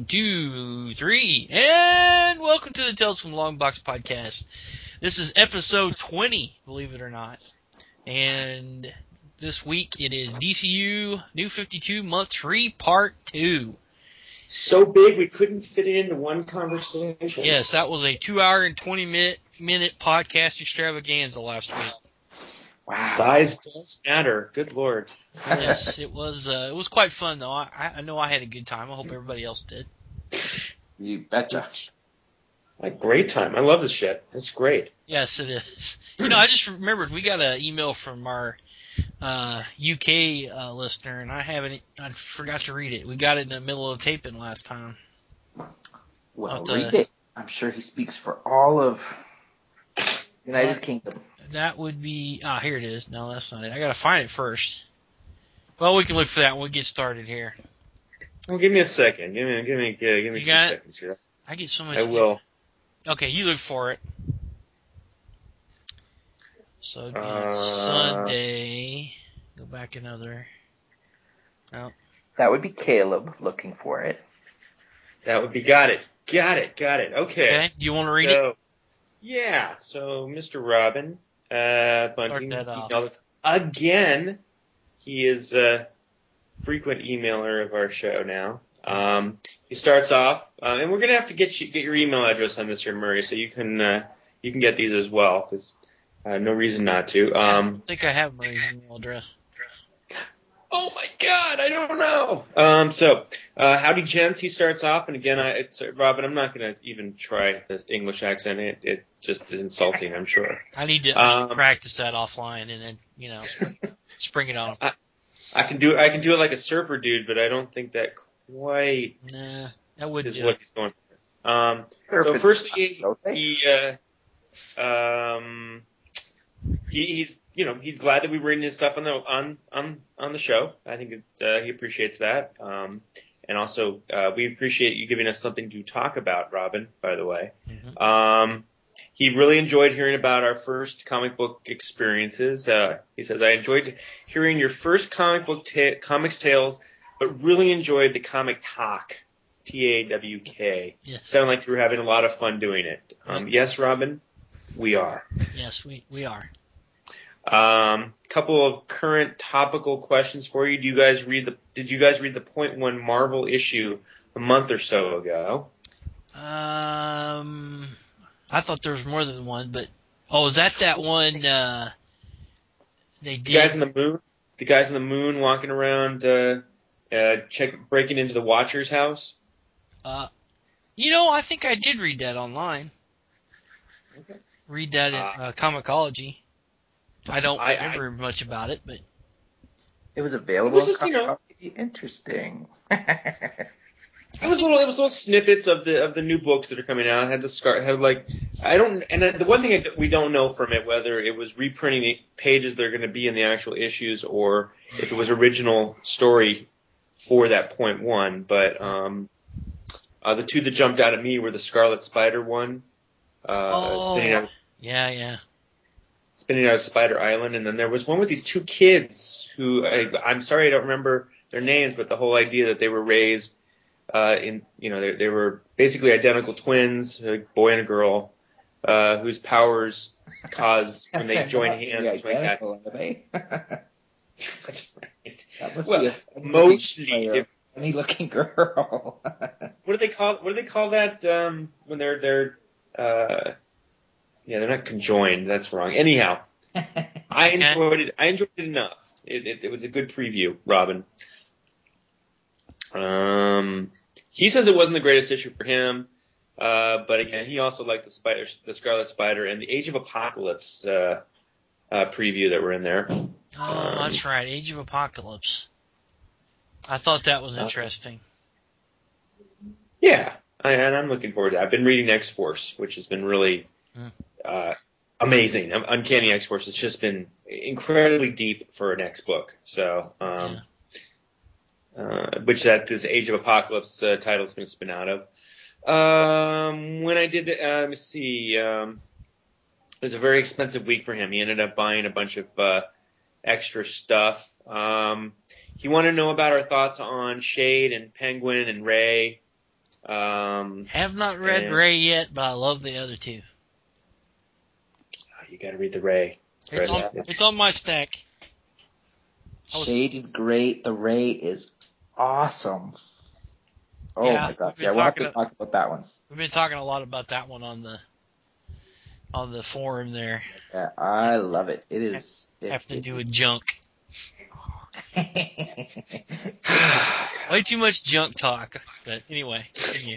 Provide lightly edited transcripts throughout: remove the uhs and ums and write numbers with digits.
1, 2, 3, and welcome to the Tales from Longbox podcast. This is episode 20, believe it or not. And this week it is DCU New 52 Month 3 Part 2. So big we couldn't fit it into one conversation. Yes, that was a 2 hour and 20 minute podcast extravaganza last week. Wow. Size does matter. Good Lord. Yes, it was quite fun though. I know I had a good time. I hope everybody else did. You betcha. A great time. I love this shit. It's great. Yes, it is. I just remembered we got an email from our UK listener, and I forgot to read it. We got it in the middle of taping last time. Well, read it. I'm sure he speaks for all of United Kingdom. That would be here it is. No, that's not it. I gotta find it first. Well, we can look for that when we get started here. Well, give me a second. Give me 2 seconds here. I get so much. I will. Okay, you look for it. So it'd be on Sunday. Go back another. No. That would be Caleb looking for it. That would be got it. Okay. Do you want to read it? Yeah. So Mr. Robin Bunting emailed us again. He is a frequent emailer of our show now. He starts off, and we're gonna have to get your email address on this here, Murray, so you can get these as well, because no reason not to. I think I have Murray's email address. Oh my God, I don't know. So howdy, gents. He starts off, and again, Robin, I'm not gonna even try this English accent. It just is insulting, I'm sure. I need to practice that offline, and then spring it on. I can do it like a surfer dude, but I don't think that quite that wouldn't is do what it. he's going for. So firstly, he's glad that we were reading his stuff on the show. I think he appreciates that. And also we appreciate you giving us something to talk about, Robin, by the way. Mm-hmm. He really enjoyed hearing about our first comic book experiences. He says, I enjoyed hearing your first comics tales, but really enjoyed the comic talk, T-A-W-K. Yes. Sounded like you were having a lot of fun doing it. Yes, Robin, we are. Yes, we are. Couple of current topical questions for you. Did you guys read the Point One Marvel issue a month or so ago? I thought there was more than one, but is that one? They did. The guys in the moon walking around, breaking into the Watcher's house. I think I did read that online. Okay. Read that in Comixology. I don't remember much about it, but it was available. It was just, interesting. It was little snippets of the new books that are coming out. The one thing we don't know from it, whether it was reprinting pages that are going to be in the actual issues or if it was original story for that Point One. But the two that jumped out at me were the Scarlet Spider one. Spinning out of Spider Island, and then there was one with these two kids who I'm sorry I don't remember their names, but the whole idea that they were raised they were basically identical twins, a boy and a girl, whose powers cause when they join hands. Identical, are they? That's right. That must be a funny-looking girl. What do they call that when they're they're not conjoined. That's wrong. Anyhow, I enjoyed it. I enjoyed it enough. It was a good preview, Robin. He says it wasn't the greatest issue for him, but again, he also liked the Scarlet Spider, and the Age of Apocalypse preview that were in there. Oh, that's right, Age of Apocalypse. I thought that was interesting. Yeah, and I'm looking forward to that. I've been reading X-Force, which has been really amazing. Uncanny X-Force has just been incredibly deep for an X book. So, which this Age of Apocalypse title is going to spin out of. When I did, let me see, it was a very expensive week for him. He ended up buying a bunch of extra stuff. He wanted to know about our thoughts on Shade and Penguin and Ray. Have not read Ray yet, but I love the other two. You got to read the Ray. It's on my stack. Shade is great. The Ray is awesome. Oh yeah, my gosh! Yeah, we'll have to talk about that one. We've been talking a lot about that one on the forum there. Yeah, I love it. It is. Have to do with junk. Way too much junk talk. But anyway, continue.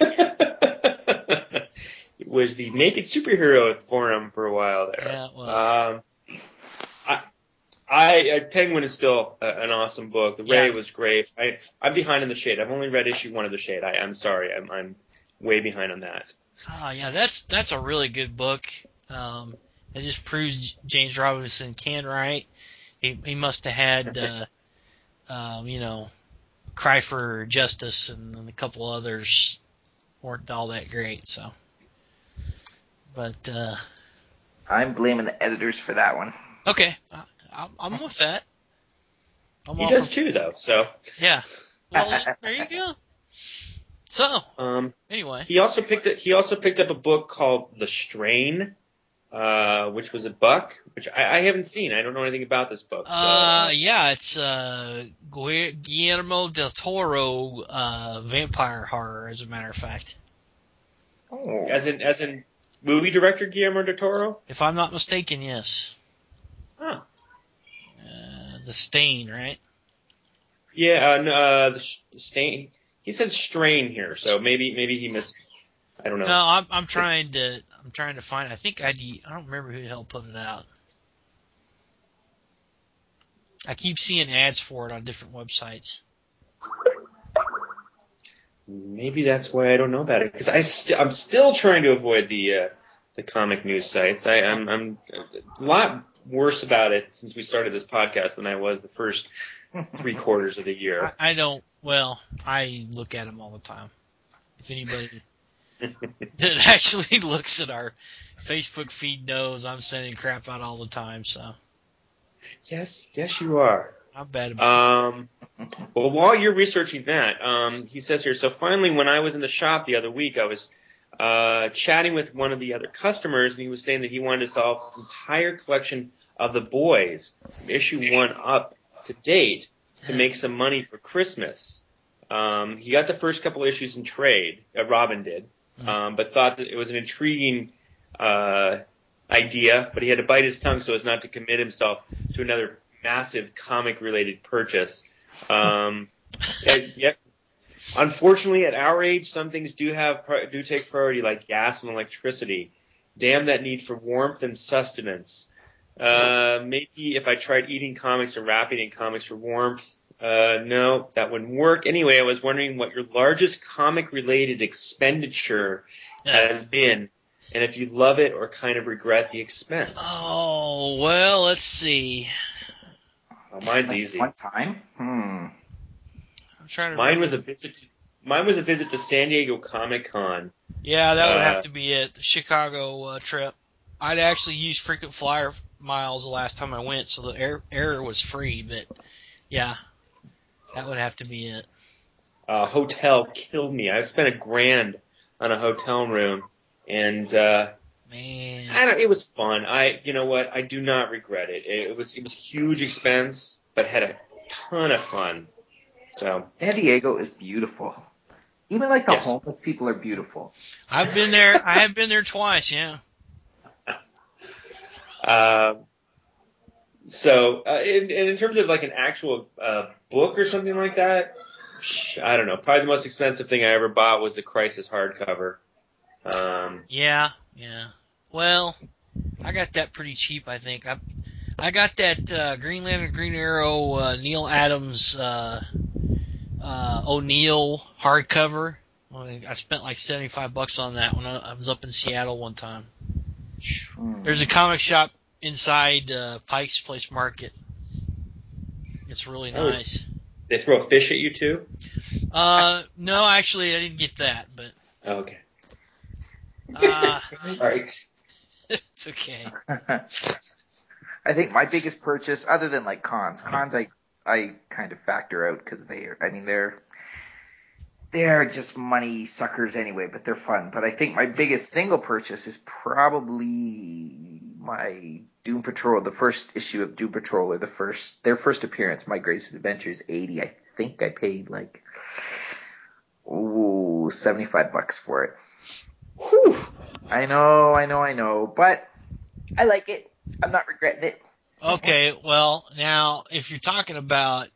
It was the Naked Superhero forum for a while there. Yeah, it was. Penguin is still an awesome book. The Ray was great. I'm behind in the Shade. I've only read issue 1 of the Shade. I'm sorry. I'm way behind on that. Yeah, that's a really good book. It just proves James Robinson can write. He must have had, Cry for Justice and a couple others weren't all that great. So, but I'm blaming the editors for that one. Okay, I'm with that. He does too, though. So yeah. Well, there you go. So anyway, he also picked up a book called The Strain, which was a buck, which I haven't seen. I don't know anything about this book. So. Yeah, it's Guillermo del Toro vampire horror, as a matter of fact. Oh. As in movie director Guillermo del Toro? If I'm not mistaken, yes. Huh. The Stain, right? Yeah, the Stain. He said Strain here, so maybe he missed. I don't know. No, I'm trying to find. I think I don't remember who the hell put it out. I keep seeing ads for it on different websites. Maybe that's why I don't know about it, because I'm still trying to avoid the comic news sites. I'm a lot worse about it since we started this podcast than I was the first 3 quarters of the year. I don't. Well, I look at them all the time. If anybody that actually looks at our Facebook feed knows I'm sending crap out all the time. So. Yes, you are. Not bad about it. Well, while you're researching that, he says here, so finally when I was in the shop the other week, I was chatting with one of the other customers, and he was saying that he wanted to sell his entire collection of The Boys, from issue 1 up to date, to make some money for Christmas. He got the first couple issues in trade, Robin did, but thought that it was an intriguing idea, but he had to bite his tongue so as not to commit himself to another massive comic-related purchase. Yet, unfortunately, at our age, some things do take priority, like gas and electricity. Damn that need for warmth and sustenance. Maybe if I tried eating comics or wrapping in comics for warmth. No, that wouldn't work. Anyway, I was wondering what your largest comic-related expenditure has been, and if you love it or kind of regret the expense. Oh, well, let's see. Oh, mine's easy. One time? I'm trying to Mine was a visit to San Diego Comic-Con. Yeah, that would have to be it. The Chicago trip. I'd actually used frequent flyer miles the last time I went, so the air was free. But yeah, that would have to be it. Hotel killed me. I spent $1,000 on a hotel room, and man, it was fun. You know what? I do not regret it. It was a huge expense, but had a ton of fun. So San Diego is beautiful. Even like the homeless people are beautiful. I've been there. I have been there twice. Yeah. So in terms of like an actual book or something like that, I don't know. Probably the most expensive thing I ever bought was the Crisis hardcover. Yeah. Well, I got that pretty cheap, I think. I got that Green Lantern, Green Arrow, Neil Adams, O'Neill hardcover. I spent like $75 on that when I was up in Seattle one time. There's a comic shop inside Pike's Place Market. It's really nice. They throw a fish at you too? No, actually, I didn't get that, but. Oh, okay. Sorry. It's okay. I think my biggest purchase, other than like cons I kind of factor out because they they're just money suckers anyway, but they're fun. But I think my biggest single purchase is probably my Doom Patrol, the first issue of Doom Patrol, or their first appearance, My Greatest Adventures 80. I think I paid like $75 for it. Whew. I know, but I like it. I'm not regretting it. Okay, well, now, if you're talking about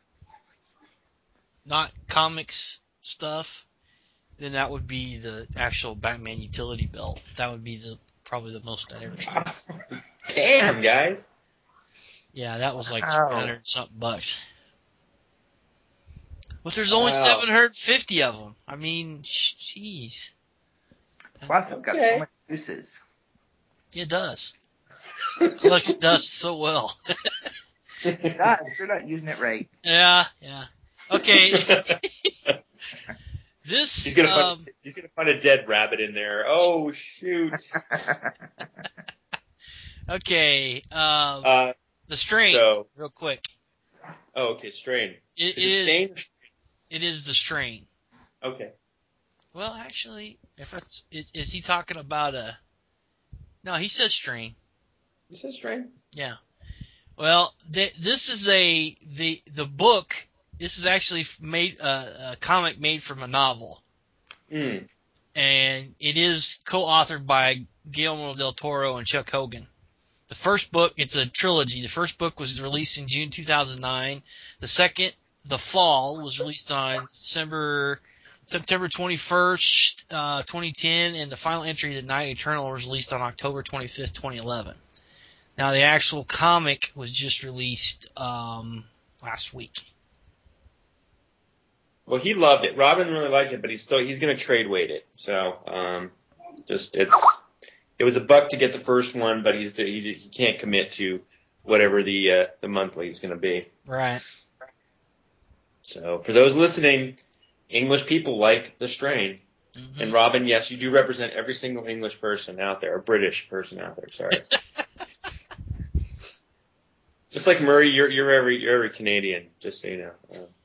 not comics stuff, then that would be the actual Batman utility belt. That would be probably the most I'd ever spent. Damn, guys. Yeah, that was like $300-something bucks. But there's only 750 of them. I mean, jeez. Plus, it's got so much uses. It does. Collects dust so well. It does. They're not using it right. Yeah. Okay. He's gonna find a dead rabbit in there. Oh shoot. Okay. The Strain. Real quick. Oh, okay. Strain. It is the Strain. Okay. Well, actually, is he talking about a? No, he says Strain. He says Strain. Yeah. Well, this is the book. This is actually made a comic made from a novel, and it is co-authored by Guillermo del Toro and Chuck Hogan. The first book, it's a trilogy. The first book was released in June 2009. The second, The Fall, was released on September 21st, 2010, and the final entry, The Night Eternal, was released on October 25th, 2011. Now, the actual comic was just released last week. Well, he loved it. Robin really liked it, but he's going to trade weight it. So, it was $1 to get the first one, but he can't commit to whatever the monthly is going to be. Right. So, for those listening, English people like the Strain. Mm-hmm. And Robin, yes, you do represent every single English person out there, or British person out there. Sorry. Just like Murray, you're every Canadian, just so you know.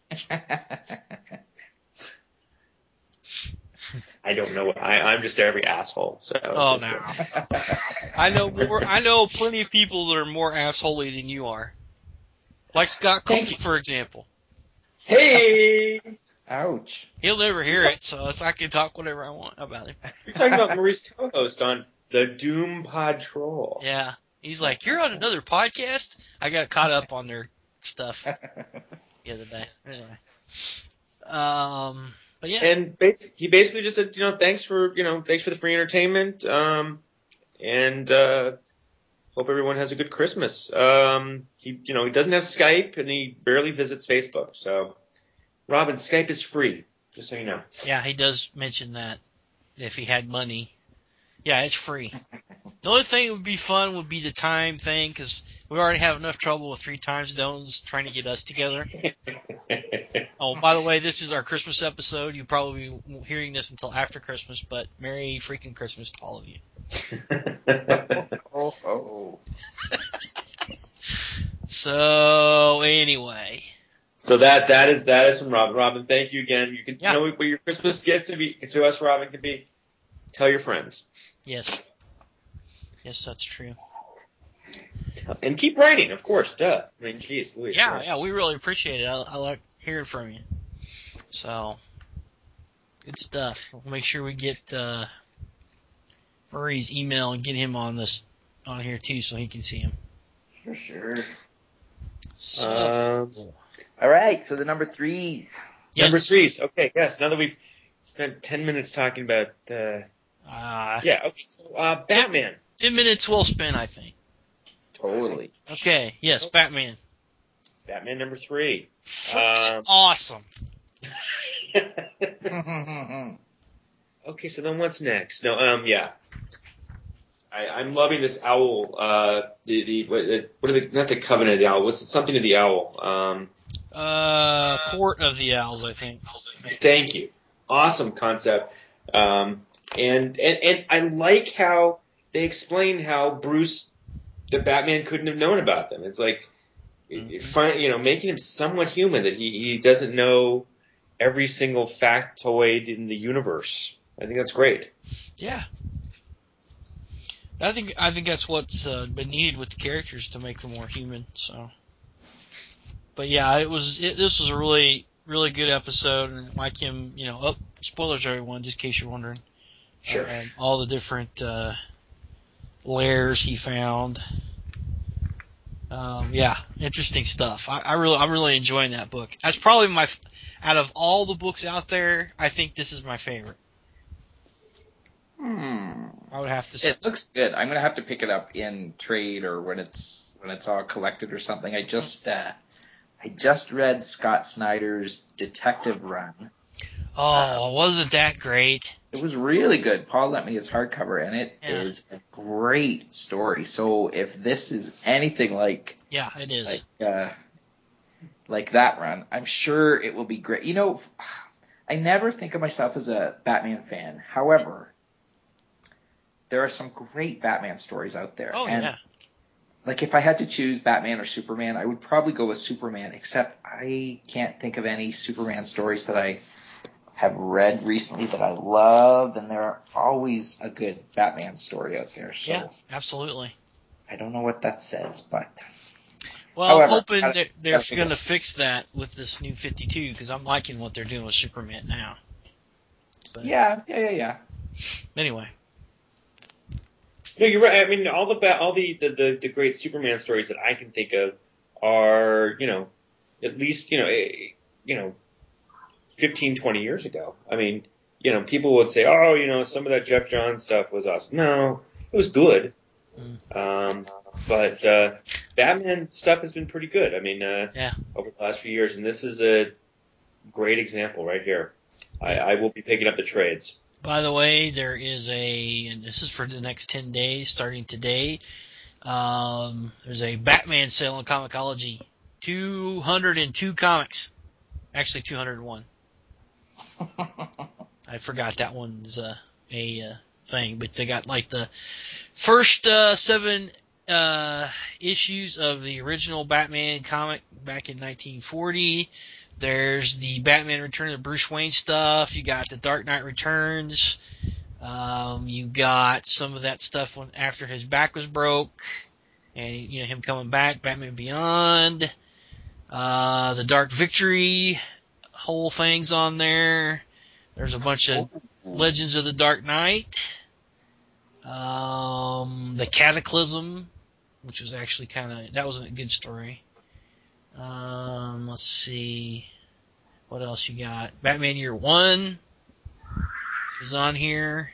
I don't know. I'm just every asshole. So. Oh no. I know plenty of people that are more assholey than you are. Like Scott Cole, for example. Hey. Ouch. He'll never hear it, so I can talk whatever I want about him. You're talking about Maurice co-host on the Doom Patrol. Yeah. He's like, you're on another podcast? I got caught up on their stuff the other day. Anyway. But yeah. And he basically just said, thanks for the free entertainment. And hope everyone has a good Christmas. He doesn't have Skype and he barely visits Facebook. So, Robin, Skype is free, just so you know. Yeah, he does mention that if he had money. Yeah, it's free. The only thing that would be fun would be the time thing, because we already have enough trouble with 3 time zones trying to get us together. Oh, by the way, this is our Christmas episode. You'll probably be hearing this until after Christmas, but Merry freaking Christmas to all of you. So, anyway. So that is from Robin. Robin, thank you again. You can know what your Christmas gift to us, Robin, can be. Tell your friends. Yes. Yes, that's true. And keep writing, of course. Duh. I mean, geez, Louis. Yeah, we really appreciate it. I like hearing from you. So, good stuff. We'll make sure we get Murray's email and get him on here too, so he can see him. For sure. So, all right. So the number 3s. Yes. Number 3s. Okay. Yes. Now that we've spent 10 minutes talking about. Okay. So Batman. 10 minutes well spent, I think. Totally. Okay. Yes, Batman. Batman number 3. Freaking awesome. Okay, so then what's next? No, yeah. I'm loving this owl. What are the not the Covenant of the Owl? What's something of the Owl? Court of the Owls, I think. Thank you. Awesome concept. And I like how they explain how Bruce, the Batman, couldn't have known about them. It's like, making him somewhat human, that he doesn't know every single factoid in the universe. I think that's great. Yeah. I think that's what's been needed with the characters to make them more human. So, but yeah, this was a really really good episode, and like him, spoilers everyone, just in case you're wondering. Sure. All the different layers he found. Yeah, interesting stuff. I'm really enjoying that book. That's probably out of all the books out there, I think this is my favorite. I would have to say. It looks good. I'm gonna have to pick it up in trade or when it's all collected or something. I just read Scott Snyder's Detective Run. Oh, wasn't that great? It was really good. Paul lent me his hardcover, and it is a great story. So if this is anything like it is like that run, I'm sure it will be great. I never think of myself as a Batman fan. However, there are some great Batman stories out there. Oh, and yeah. Like, if I had to choose Batman or Superman, I would probably go with Superman, except I can't think of any Superman stories that I have read recently that I love, and there are always a good Batman story out there. So yeah, absolutely. I don't know what that says, but... Well, however, I'm hoping they're going to fix that with this new 52, because I'm liking what they're doing with Superman now. But, Yeah. Anyway. No, you're right. I mean, all the great Superman stories that I can think of are, at least, 15, 20 years ago. I mean, people would say, oh, some of that Jeff Johns stuff was awesome. No, it was good. But Batman stuff has been pretty good. I mean, over the last few years, and this is a great example right here. I will be picking up the trades. By the way, there is and this is for the next 10 days, starting today. There's a Batman sale on Comixology. 202 comics. Actually, 201. I forgot that one's a thing, but they got like the first 7 issues of the original Batman comic back in 1940. There's the Batman Return of Bruce Wayne stuff. You got the Dark Knight Returns. You got some of that stuff after his back was broke, and him coming back. Batman Beyond. The Dark Victory whole thing's on there. There's a bunch of Legends of the Dark Knight. The Cataclysm, which was actually that was a good story. Let's see. What else you got? Batman Year One is on here.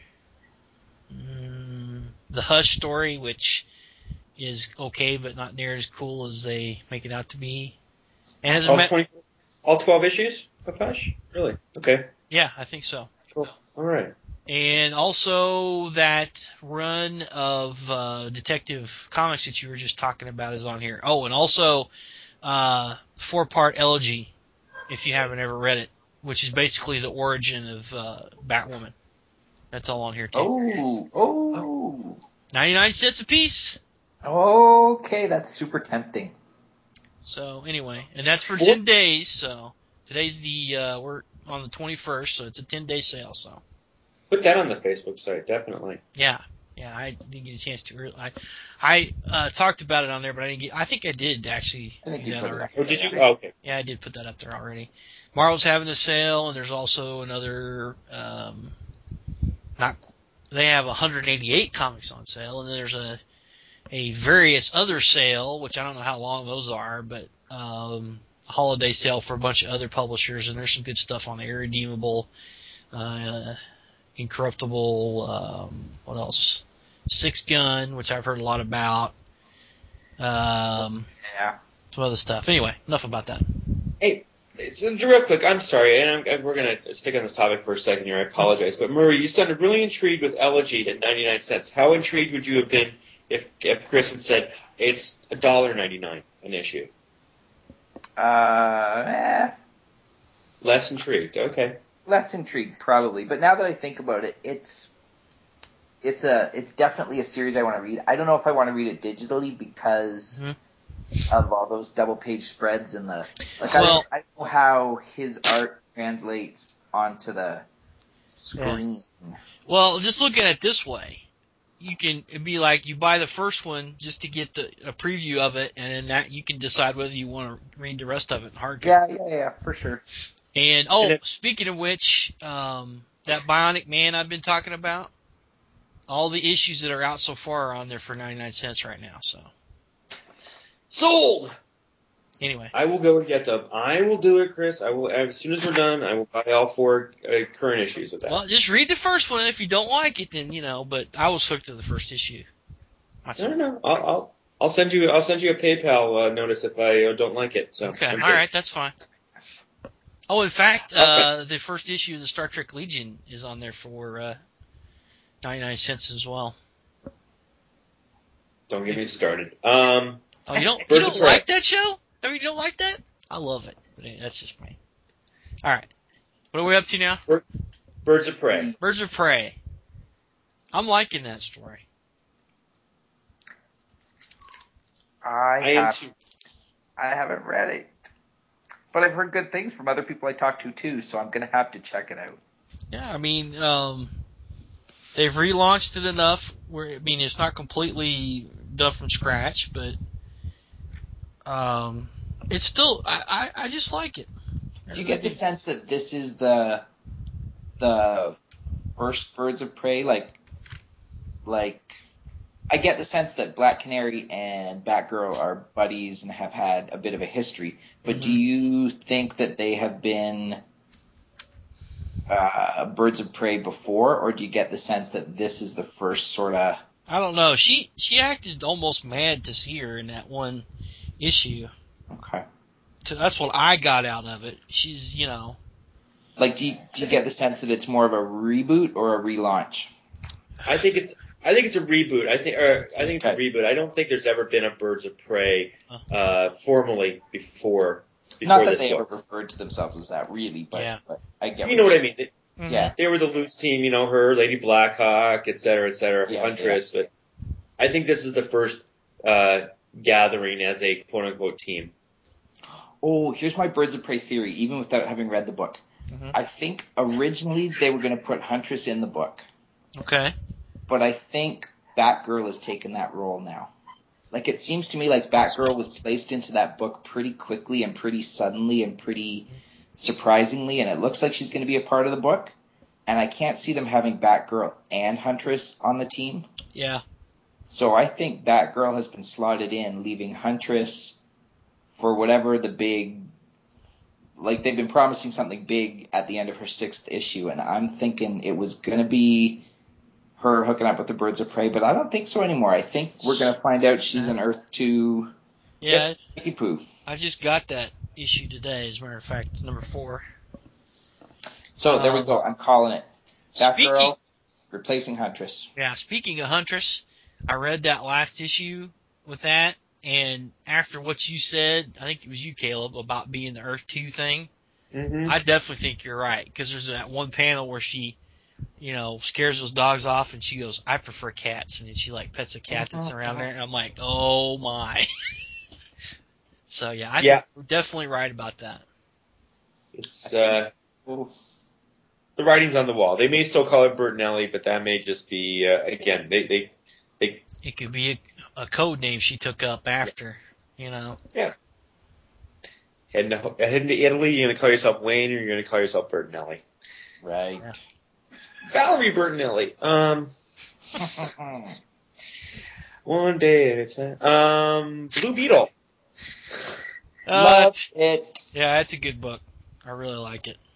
The Hush story, which is okay, but not near as cool as they make it out to be. And all 12 issues of Hush? Really? Okay. Yeah, I think so. Cool. All right. And also that run of Detective Comics that you were just talking about is on here. Oh, and also 4-part Elegy, if you haven't ever read it, which is basically the origin of Batwoman. That's all on here, too. Oh. 99 cents a piece. Okay, that's super tempting. So, anyway, and that's for 10 days, so today's we're on the 21st, so it's a 10-day sale, so. Put that on the Facebook site, definitely. Yeah, I didn't get a chance to. I talked about it on there, but I think I did actually do that already. Oh, did you? Oh, okay. Yeah, I did put that up there already. Marvel's having a sale, and there's also another. They have 188 comics on sale, and then there's a various other sale, which I don't know how long those are, but holiday sale for a bunch of other publishers, and there's some good stuff on there. Irredeemable, Incorruptible, what else? Six Gun, which I've heard a lot about. Some other stuff. Anyway, enough about that. Hey, real quick, I'm sorry, and we're going to stick on this topic for a second here. I apologize. But, Murray, you sounded really intrigued with Elegy at 99 cents. How intrigued would you have been if Chris had said it's $1.99 an issue? Less intrigued. Okay. Less intrigued, probably. But now that I think about it, it's definitely a series I want to read. I don't know if I want to read it digitally because of all those double-page spreads and I don't know how his art translates onto the screen. Yeah. Well, just look at it this way. It'd be like you buy the first one just to get a preview of it, and then that you can decide whether you want to read the rest of it in hardcover. Yeah, for sure. And speaking of which, that Bionic Man I've been talking about, all the issues that are out so far are on there for 99 cents right now. So sold. Anyway, I will go and get them. I will do it, Chris. I will, as soon as we're done, I will buy all 4 current issues of that. Well, just read the first one. If you don't like it, then But I was hooked to the first issue. No. I'll send you a PayPal notice if I don't like it. So okay, all right, that's fine. Oh, in fact, the first issue of the Star Trek Legion is on there for 99 cents as well. Don't get me started. Oh, you don't like that show? I mean, you don't like that? I love it. That's just me. All right. What are we up to now? Birds of Prey. Birds of Prey. I'm liking that story. I haven't read it, but I've heard good things from other people I talked to too, so I'm gonna have to check it out. Yeah, I mean, they've relaunched it enough where it's not completely done from scratch, but it's still I just like it. Do you get the sense that this is the first Birds of Prey? Like I get the sense that Black Canary and Batgirl are buddies and have had a bit of a history, but do you think that they have been Birds of Prey before, or do you get the sense that this is the first sort of... I don't know. She acted almost mad to see her in that one issue. Okay. So that's what I got out of it. She's, Like, do you get the sense that it's more of a reboot or a relaunch? I think it's a reboot. I think it's a reboot. I don't think there's ever been a Birds of Prey formally before. Not that they ever referred to themselves as that, really, but I get. You know what I mean? Yeah. They were the loose team, her, Lady Blackhawk, et cetera, Huntress. Yeah. But I think this is the first gathering as a quote unquote team. Oh, here's my Birds of Prey theory, even without having read the book. Mm-hmm. I think originally they were going to put Huntress in the book. Okay. But I think Batgirl has taken that role now. Like, it seems to me like Batgirl was placed into that book pretty quickly and pretty suddenly and pretty surprisingly, and it looks like she's going to be a part of the book. And I can't see them having Batgirl and Huntress on the team. Yeah. So I think Batgirl has been slotted in, leaving Huntress for whatever the big... Like, they've been promising something big at the end of her 6th issue, and I'm thinking it was going to be her hooking up with the Birds of Prey, but I don't think so anymore. I think we're going to find out she's an Earth 2 Mickey Pooh. I just got that issue today, as a matter of fact, number 4. So there we go. I'm calling it. Batgirl replacing Huntress. Yeah, speaking of Huntress, I read that last issue with that, and after what you said, I think it was you, Caleb, about being the Earth 2 thing, I definitely think you're right, because there's that one panel where she, scares those dogs off, and she goes, I prefer cats, and then she, pets a cat that's around there, and I'm like, oh my. So, yeah, I think we're definitely right about that. It's, the writing's on the wall. They may still call it Bertinelli, but that may just be, again, they it could be a code name she took up after, Yeah. Heading to Italy, you're going to call yourself Wayne, or you're going to call yourself Bertinelli. Right. Yeah. Valerie Bertinelli. One day at a time. Blue Beetle. Love it. Yeah, it's a good book. I really like it.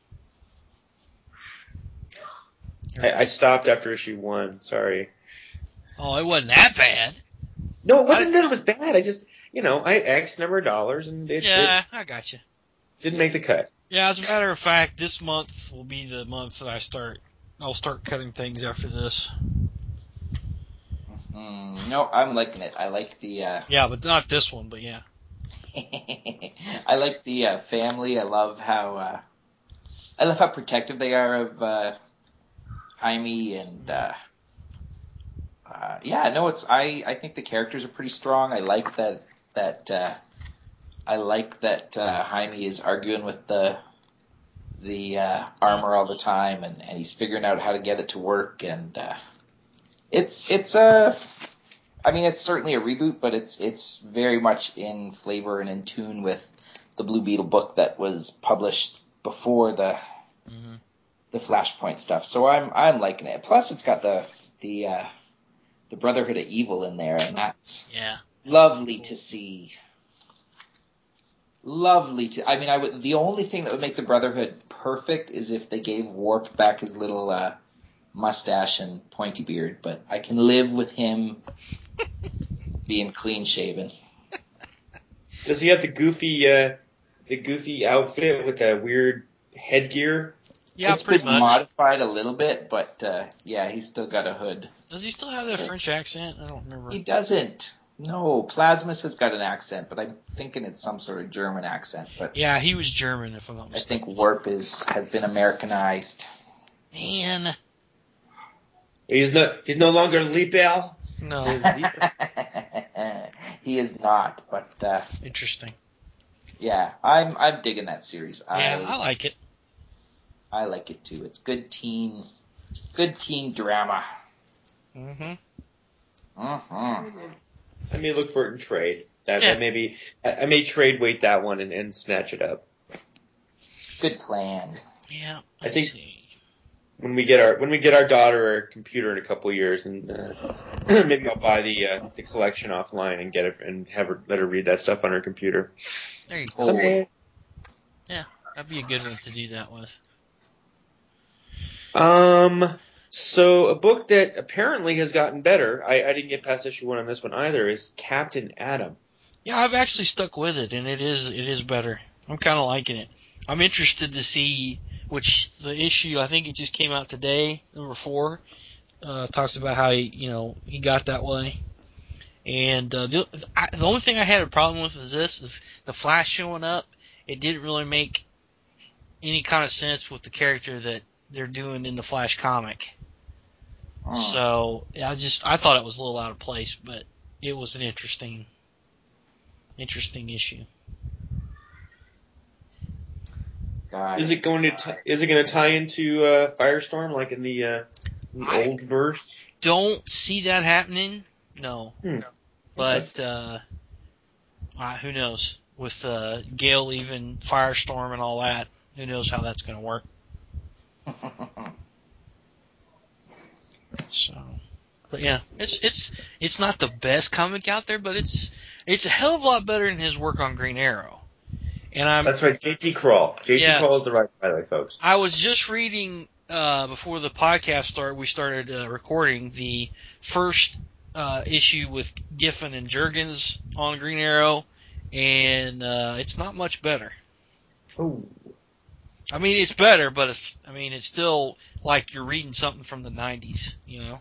I stopped after issue 1. Sorry. Oh, it wasn't that bad. No, it wasn't that it was bad. I just, I X number of dollars, and I got you. Didn't make the cut. Yeah, as a matter of fact, this month will be the month that I'll start cutting things after this. No, I'm liking it. I like the... Yeah, but not this one, but yeah. I like the family. I love how protective they are of Jaime, and I think the characters are pretty strong. I like that Jaime is arguing with the the armor all the time, and he's figuring out how to get it to work. And it's certainly a reboot, but it's very much in flavor and in tune with the Blue Beetle book that was published before the Flashpoint stuff. So I'm liking it. Plus, it's got the Brotherhood of Evil in there, and that's lovely to see. Lovely to. I mean, the only thing that would make the Brotherhood perfect is if they gave Warp back his little mustache and pointy beard, but I can live with him being clean shaven. Does he have the goofy outfit with that weird headgear? Yeah, it's pretty been much. modified a little bit, but he's still got a hood. Does he still have that French accent? I don't remember. He doesn't. No, Plasmus has got an accent, but I'm thinking it's some sort of German accent. But yeah, he was German, if I'm not mistaken. I think Warp has been Americanized. Man. He's no longer Liebel? No. He is not, but Interesting. Yeah, I'm digging that series. Yeah, I like it. I like it too. It's good teen drama. Mm-hmm. I may look for it in trade. That maybe I may trade weight that one and snatch it up. Good plan. Yeah, I think when we get our daughter a computer in a couple of years, and maybe I'll buy the collection offline and get it and let her read that stuff on her computer. There you go. Someday. Yeah, that'd be a good one to do that with. So a book that apparently has gotten better, I didn't get past issue 1 on this one either, is Captain Atom. Yeah, I've actually stuck with it, and it is better. I'm kind of liking it. I'm interested to see the issue, I think it just came out today, number 4, talks about how he got that way. And the only thing I had a problem with is the Flash showing up. It didn't really make any kind of sense with the character that they're doing in the Flash comic. So I thought it was a little out of place, but it was an interesting issue. Is it going to tie into Firestorm like in the old verse? Don't see that happening. No. But who knows? With Gale leaving Firestorm and all that, who knows how that's going to work? So, but yeah, it's not the best comic out there, but it's a hell of a lot better than his work on Green Arrow. And that's right, J.T. Kroll. J.T. Kroll is the right highlight, folks. I was just reading before the podcast started. We started recording the first issue with Giffen and Jurgens on Green Arrow, and it's not much better. Oh. I mean, it's better, but it's still like you're reading something from the 90s,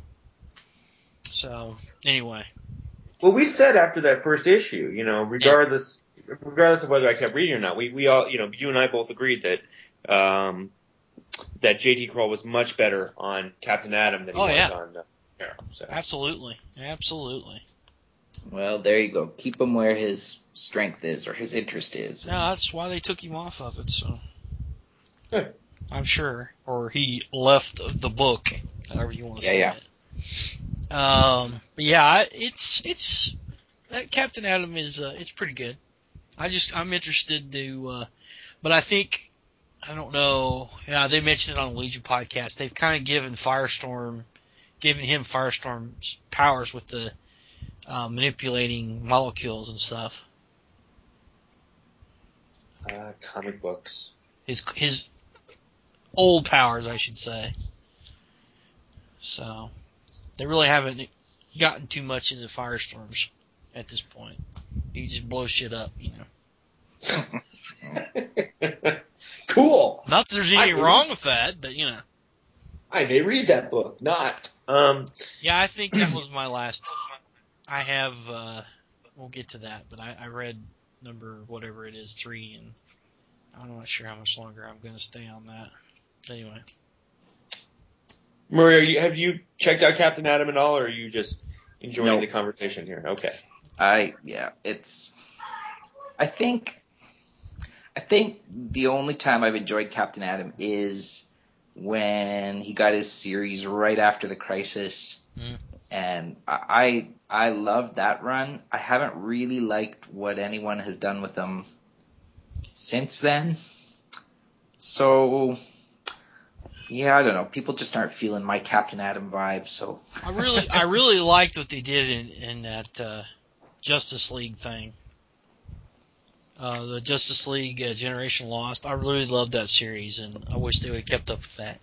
So, anyway. Well, we said after that first issue, regardless of whether I kept reading or not, we all, you and I both agreed that that J.T. Kroll was much better on Captain Atom than he was on Arrow. So. Absolutely. Well, there you go. Keep him where his strength is or his interest is. No, that's why they took him off of it, so. Good. I'm sure. Or he left the book, however you want to say it. But yeah, it's Captain Atom is it's pretty good. I'm interested to, but I think, I don't know. Yeah, they mentioned it on the Legion podcast. They've kind of given him Firestorm's powers with the manipulating molecules and stuff. Comic books. His old powers, I should say. So they really haven't gotten too much into Firestorms at this point. He just blows shit up, Cool. Not that there's anything wrong with that, but I may read that book. Not. Yeah, I think that was my last. I have. We'll get to that, but I read number whatever it is 3, and I'm not sure how much longer I'm going to stay on that. Anyway. Murray, have you checked out Captain Atom at all, or are you just enjoying the conversation here? Okay. I think I think the only time I've enjoyed Captain Atom is when he got his series right after the Crisis, and I loved that run. I haven't really liked what anyone has done with him since then. So, yeah, I don't know. People just aren't feeling my Captain Atom vibe. So I really liked what they did in that Justice League thing. The Justice League Generation Lost. I really loved that series, and I wish they would have kept up with that.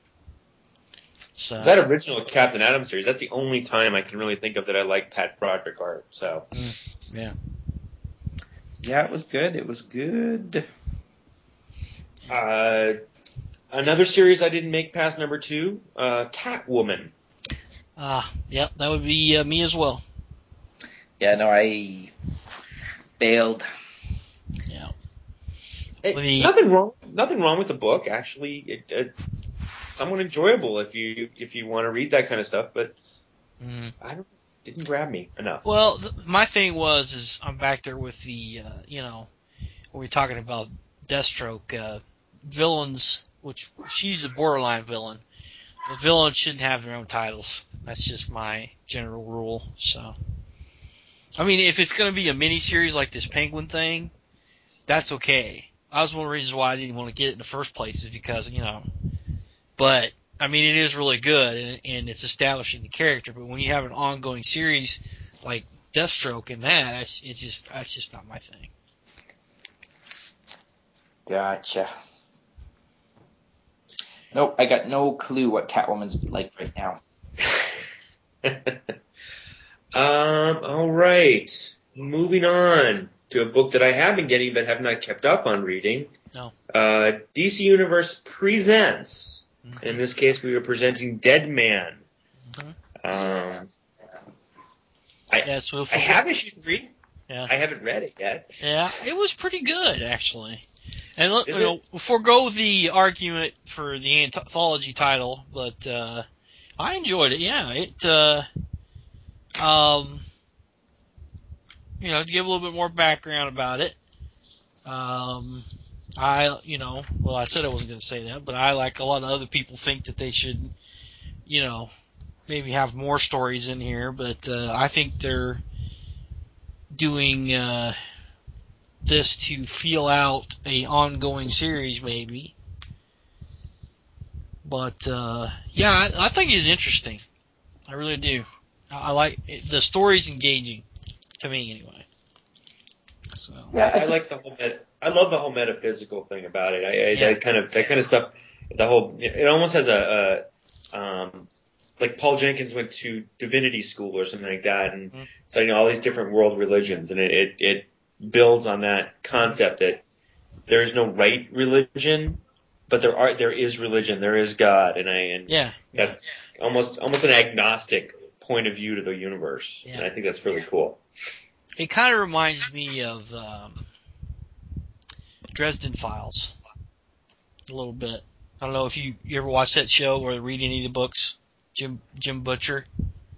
So that original Captain Atom series, that's the only time I can really think of that I like Pat Broderick art. So yeah, yeah, it was good. It was good. Another series I didn't make past number 2, Catwoman. Yep, that would be me as well. Yeah, no, I bailed. Yeah. Nothing wrong with the book. Actually, it's somewhat enjoyable if you want to read that kind of stuff. But didn't grab me enough. Well, my thing is I'm back there with the when we're talking about Deathstroke villains, which she's a borderline villain. The villains shouldn't have their own titles. That's just my general rule. So, I mean, if it's going to be a miniseries like this Penguin thing, that's okay. That was one of the reasons why I didn't want to get it in the first place, is because, but, I mean, it is really good, and it's establishing the character, but when you have an ongoing series like Deathstroke and that's just not my thing. Gotcha. Nope, I got no clue what Catwoman's like right now. All right. Moving on to a book that I have been getting but have not kept up on reading. No. DC Universe Presents. Mm-hmm. In this case, we were presenting Dead Man. Mm-hmm. I have issues to read. Yeah. I haven't read it yet. Yeah, it was pretty good, actually. And we'll forego the argument for the anthology title, but I enjoyed it. Yeah, to give a little bit more background about it. I said I wasn't going to say that, but I, like a lot of other people, think that they should, maybe have more stories in here. But I think they're doing this to feel out a ongoing series, maybe. But I think it's interesting. I really do. I like it. The story's engaging to me, anyway. So yeah, I like the whole. I love the whole metaphysical thing about it. That kind of stuff. The whole. It almost has like Paul Jenkins went to divinity school or something like that, and studying all these different world religions, and it builds on that concept that there is no right religion, but there is religion, there is God, and that's almost an agnostic point of view to the universe, and I think that's really cool. It kind of reminds me of Dresden Files a little bit. I don't know if you ever watched that show or read any of the books, Jim Butcher.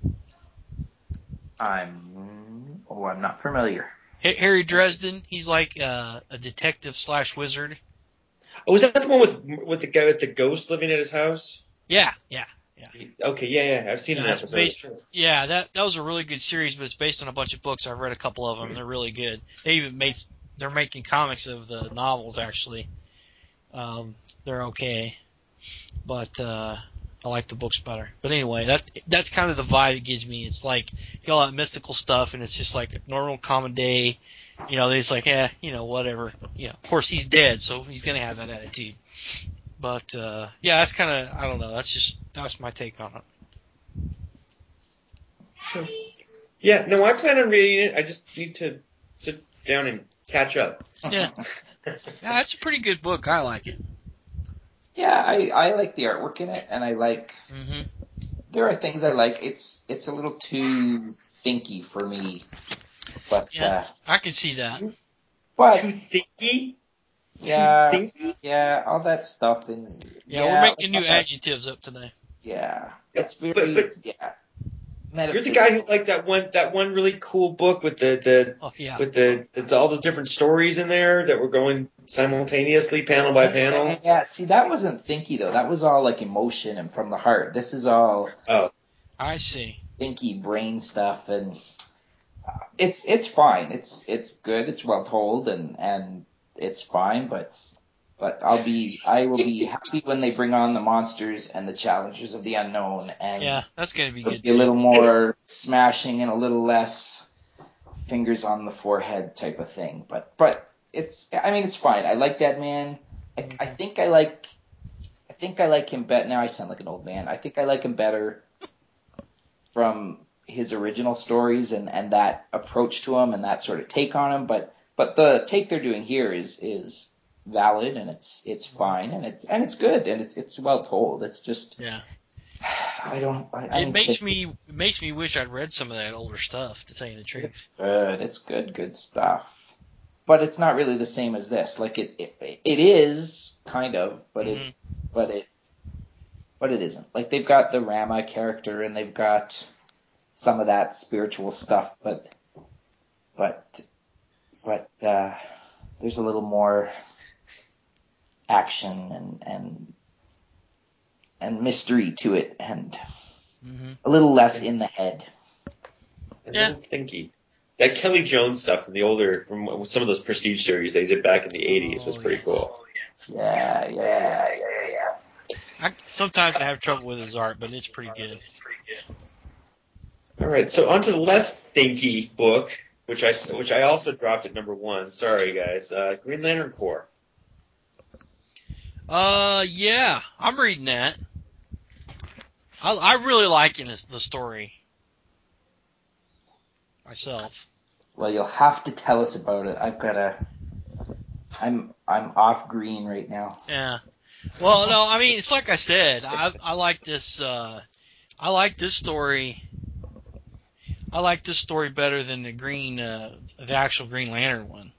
I'm not familiar. Harry Dresden, he's like a detective/wizard. Oh, was that the one with the guy with the ghost living at his house? Yeah. Okay, yeah, I've seen an episode. That was a really good series, but it's based on a bunch of books. I've read a couple of them. They're really good. They're making comics of the novels, actually. They're okay, but I like the books better. But anyway, that's kind of the vibe it gives me. It's like all that mystical stuff, and it's just like normal common day. It's like, whatever. Of course he's dead, so he's gonna have that attitude. But that's kind of, I don't know. That's my take on it. Sure. Yeah, no, I plan on reading it. I just need to sit down and catch up. Yeah, that's a pretty good book. I like it. Yeah, I like the artwork in it, and I like. Mm-hmm. There are things I like. It's a little too thinky for me, but I can see that. But too thinky. Yeah, too thinky? Yeah, all that stuff we're making new adjectives up today. Yeah, it's very You're the guy who liked that one really cool book with the all those different stories in there that were going simultaneously, panel by panel. Yeah, see, that wasn't thinky though. That was all like emotion and from the heart. This is all I see. thinky brain stuff, and it's fine. It's good. It's well told, and it's fine. But I will be happy when they bring on the monsters and the challengers of the unknown, and that's gonna be good too. A little more smashing and a little less fingers on the forehead type of thing. But it's fine. I like that man. I think I like him better. Now I sound like an old man. I think I like him better from his original stories and that approach to him and that sort of take on him. But the take they're doing here is valid, and it's fine, and it's good, and it's well told. It's just it makes me wish I'd read some of that older stuff, to tell you the truth. It's good stuff, but it's not really the same as this. Like it is kind of, but it isn't. Like they've got the Rama character and they've got some of that spiritual stuff, but there's a little more action and mystery to it, and a little less in the head. A little thinky. That Kelly Jones stuff from some of those Prestige series they did back in the 80s was pretty cool. Yeah. Sometimes I have trouble with his art, but it's pretty good. All right, so on to the less thinky book, which I also dropped at number 1. Sorry, guys. Green Lantern Corps. Yeah, I'm reading that. I really liking the story myself. Well, you'll have to tell us about it. I'm off green right now. Yeah. Well, no, I mean, it's like I said, I like this, I like this story. I like this story better than the actual Green Lantern one.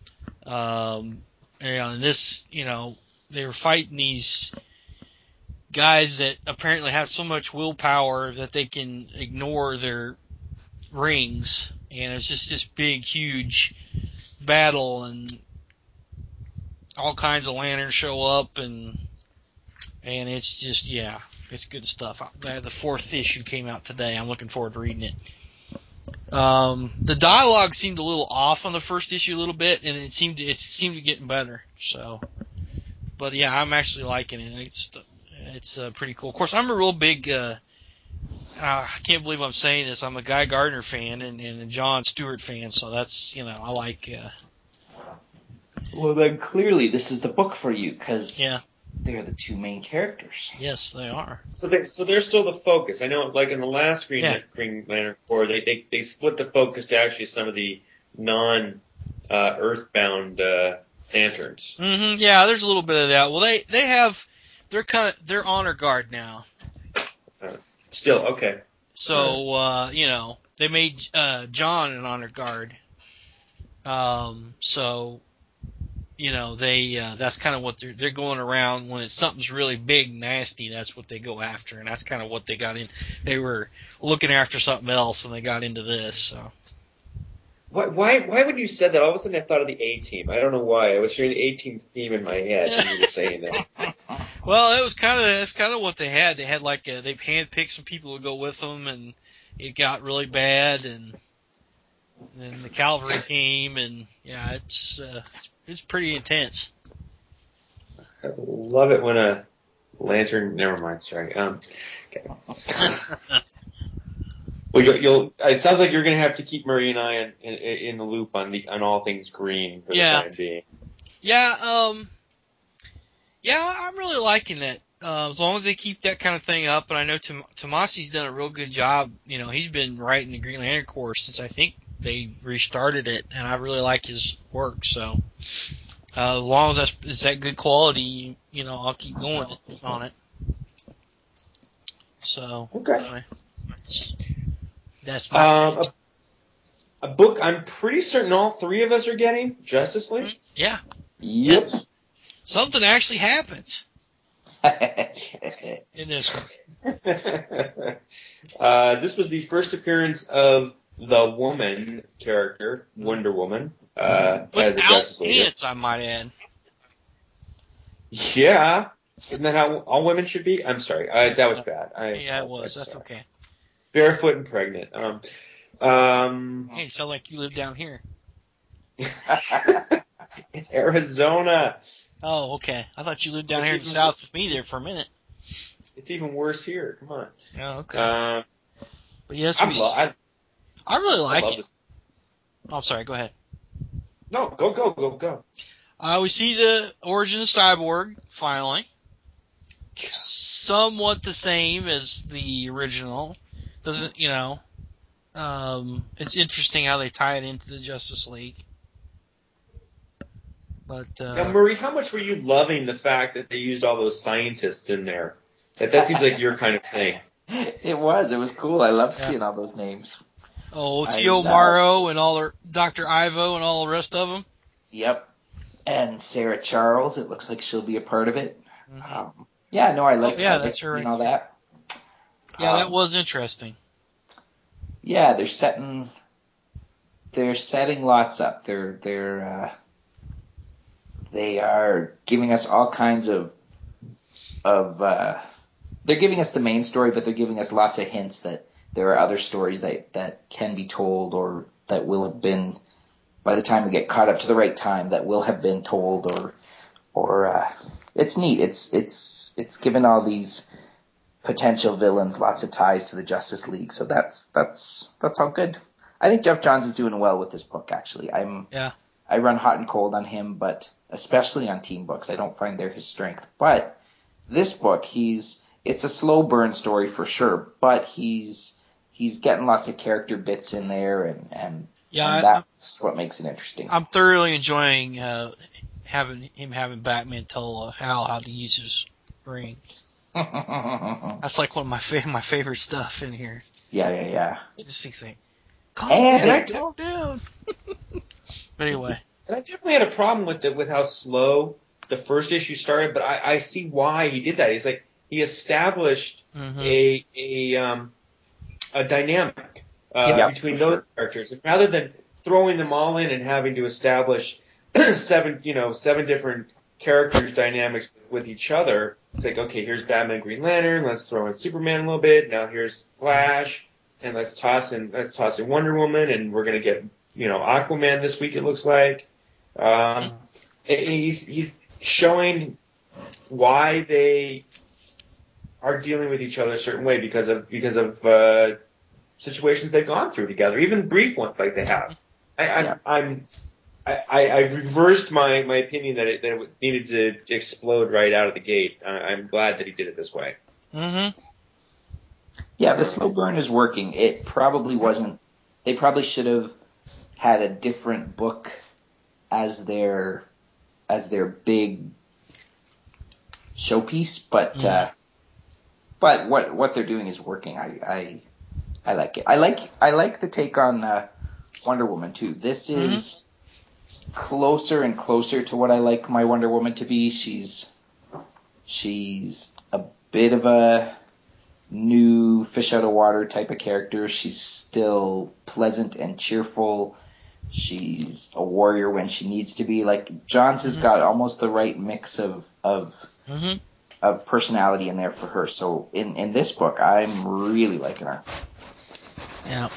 And this, they were fighting these guys that apparently have so much willpower that they can ignore their rings, and it's just this big, huge battle, and all kinds of lanterns show up, and it's just, it's good stuff. The 4th issue came out today. I'm looking forward to reading it. The dialogue seemed a little off on the first issue a little bit, and it seemed to be getting better. So, but yeah, I'm actually liking it. It's pretty cool. Of course, I'm a real big. I can't believe I'm saying this. I'm a Guy Gardner fan and a John Stewart fan, so that's I like. Well, then clearly this is the book for you, because they're the two main characters. Yes, they are. So they're still the focus. I know, like in the last Green Lantern Corps, they split the focus to actually some of the non-Earthbound lanterns. Mm-hmm. Yeah, there's a little bit of that. Well, they're honor guard now. Still okay. So they made John an honor guard. So that's kind of what they're going around when something's really big, nasty. That's what they go after, and that's kind of what they got in. They were looking after something else, and they got into this. So. Why when you said that, all of a sudden I thought of the A-Team. I don't know why. I was hearing the A-Team theme in my head when you were saying that. Well, that's kind of what they had. They had they handpicked some people to go with them, and it got really bad, and then the cavalry came, and it's pretty intense. I love it when a lantern. Never mind. Sorry. Okay. Well, it sounds like you're going to have to keep Murray and I in the loop on all things green for the time being. Yeah. I'm really liking it. As long as they keep that kind of thing up, and I know Tomasi's done a real good job. He's been writing the Green Lantern Corps since I think they restarted it, and I really like his work. So, as long as it's that good quality, I'll keep going on it. So, anyway, that's my a book I'm pretty certain all 3 of us are getting, Justice League. Yeah. Yes. Something actually happens. in this one. This was the first appearance of the woman character, Wonder Woman, as a Without Justice League. pants, I might add. Yeah. Isn't that how all women should be? I'm sorry. That was bad. Yeah, it was. That's okay. Barefoot and pregnant. Hey, you sound like you live down here. It's Arizona. Oh, okay. I thought you lived down here in the south with me there for a minute. It's even worse here. Come on. Oh, okay. But yes, I really like it. This. Oh, I'm sorry. Go ahead. No, go. We see the origin of Cyborg, finally. Somewhat the same as the original. Doesn't, it's interesting how they tie it into the Justice League. But now, Marie, how much were you loving the fact that they used all those scientists in there? That seems like your kind of thing. It was cool. I loved seeing all those names. Oh, Tio Morrow and all Dr. Ivo and all the rest of them. Yep. And Sarah Charles, it looks like she'll be a part of it. Mm-hmm. I like that's her all that. Yeah, that was interesting. Yeah, they're setting lots up. They are giving us all kinds of they're giving us the main story, but they're giving us lots of hints that there are other stories that can be told, or that will have been, by the time we get caught up to the right time, that will have been told, or it's neat. It's given all these potential villains lots of ties to the Justice League, so that's all good. I think Geoff Johns is doing well with this book, actually. I run hot and cold on him, but especially on team books, I don't find they're his strength. But this book, it's a slow burn story for sure, but he's getting lots of character bits in there, and that's what makes it interesting. I'm thoroughly enjoying having Batman tell Hal how to use his ring. That's like one of my favorite stuff in here. Yeah. Just think, calm down. But anyway. And I definitely had a problem with how slow the first issue started, but I see why he did that. He's like, he established a dynamic between those characters, and rather than throwing them all in and having to establish seven different characters' dynamics with each other, it's like, okay, here's Batman, Green Lantern, let's throw in Superman a little bit. Now here's Flash, and let's toss in Wonder Woman, and we're gonna get Aquaman this week. It looks like. He's showing why they are dealing with each other a certain way because of situations they've gone through together, even brief ones like they have. I reversed my opinion that it needed to explode right out of the gate. I'm glad that he did it this way. Mm-hmm. Yeah, the slow burn is working. It probably wasn't. They probably should have had a different book as their big showpiece, but what they're doing is working. I like it. I like the take on Wonder Woman too. This is closer and closer to what I like my Wonder Woman to be. She's a bit of a new fish out of water type of character. She's still pleasant and cheerful. She's a warrior when she needs to be. Like, Johns has got almost the right mix of personality in there for her. So in this book, I'm really liking her. Yeah.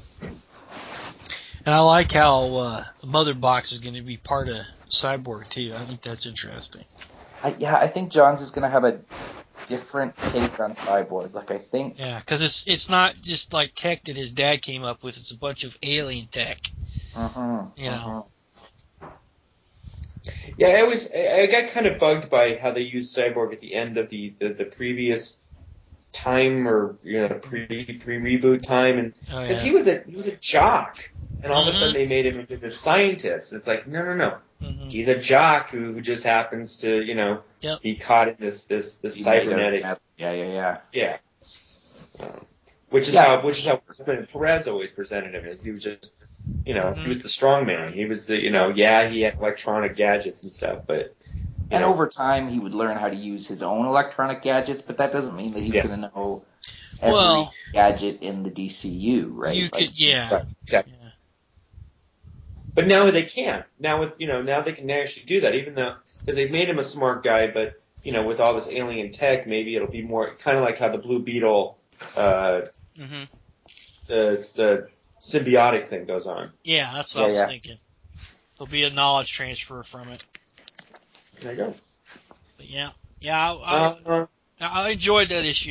And I like how the Mother Box is going to be part of Cyborg too. I think that's interesting. I think Johns is going to have a different take on Cyborg. Yeah, because it's not just like tech that his dad came up with. It's a bunch of alien tech. Yeah, I got kind of bugged by how they used Cyborg at the end of the previous time, or pre-reboot time, and because he was a jock, and all of a sudden they made him into a scientist. It's like, no. He's a jock who just happens to be caught in this cybernetic. Yeah. Which is how Perez always presented him as. He was just he was the strong man. He was the he had electronic gadgets and stuff, but And over time, he would learn how to use his own electronic gadgets, but that doesn't mean that he's going to know every gadget in the DCU, right? You could, yeah. Exactly. Yeah. But now they can. Now now they can actually do that, even though because they've made him a smart guy, but with all this alien tech, maybe it'll be more kind of like how the Blue Beetle, the symbiotic thing goes on. Yeah, that's what I was thinking. There'll be a knowledge transfer from it. There you go. But I enjoyed that issue.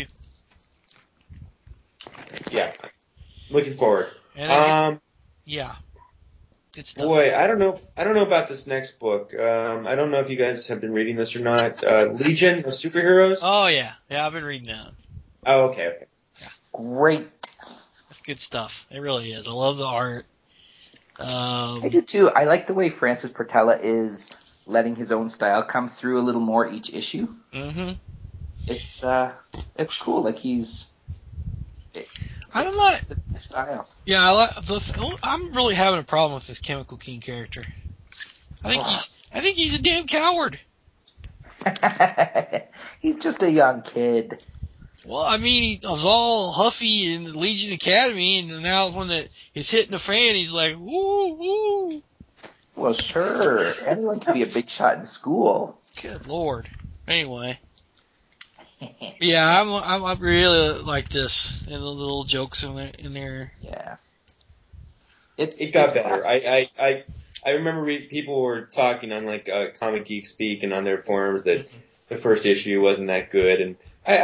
Yeah, looking forward. And yeah, good stuff. Boy, I don't know about this next book. I don't know if you guys have been reading this or not. Legion of Superheroes. Oh yeah, I've been reading that. Oh, okay. Yeah. Great. That's good stuff. It really is. I love the art. I do too. I like the way Francis Portela is letting his own style come through a little more each issue. Mm-hmm. It's cool. Like I'm not the style. Yeah, I'm really having a problem with this Chemical King character. I think he's a damn coward. He's just a young kid. Well, I mean, he was all huffy in the Legion Academy, and now when it's hitting the fan, he's like, woo, woo. Well, sure. Anyone can be a big shot in school. Good Lord. Anyway. Yeah, I really like this, and the little jokes in there. Yeah. It got better. Awesome. I remember people were talking on like Comic Geek Speak and on their forums that the first issue wasn't that good, and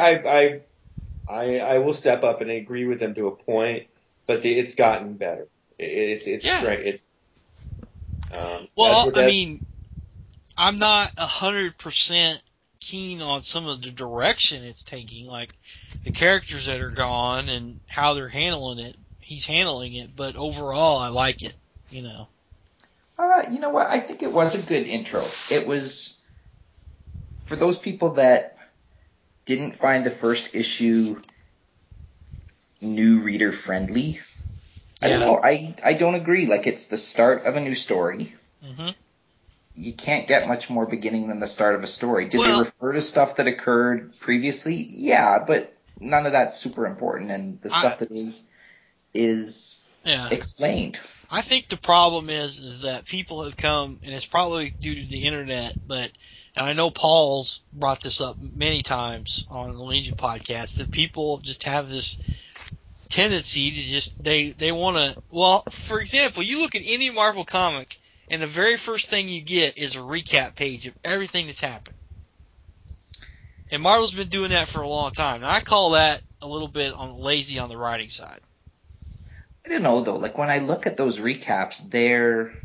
I will step up and agree with them to a point, but it's gotten better. It's straight. Well, I mean, I'm not 100% keen on some of the direction it's taking, like the characters that are gone and how they're handling it. He's handling it, but overall, I like it. You know what? I think it was a good intro. It was for those people that didn't find the first issue new reader friendly. I don't know. I don't agree. Like, it's the start of a new story. Mm-hmm. You can't get much more beginning than the start of a story. Did they refer to stuff that occurred previously? Yeah, but none of that's super important, and the stuff that is explained. I think the problem is that people have come, and it's probably due to the internet, and I know Paul's brought this up many times on the Legion podcast, that people just have this tendency to just, they want to, well, for example, you look at any Marvel comic, and the very first thing you get is a recap page of everything that's happened. And Marvel's been doing that for a long time. And I call that a little bit lazy on the writing side. I don't know, though. Like, when I look at those recaps, they're...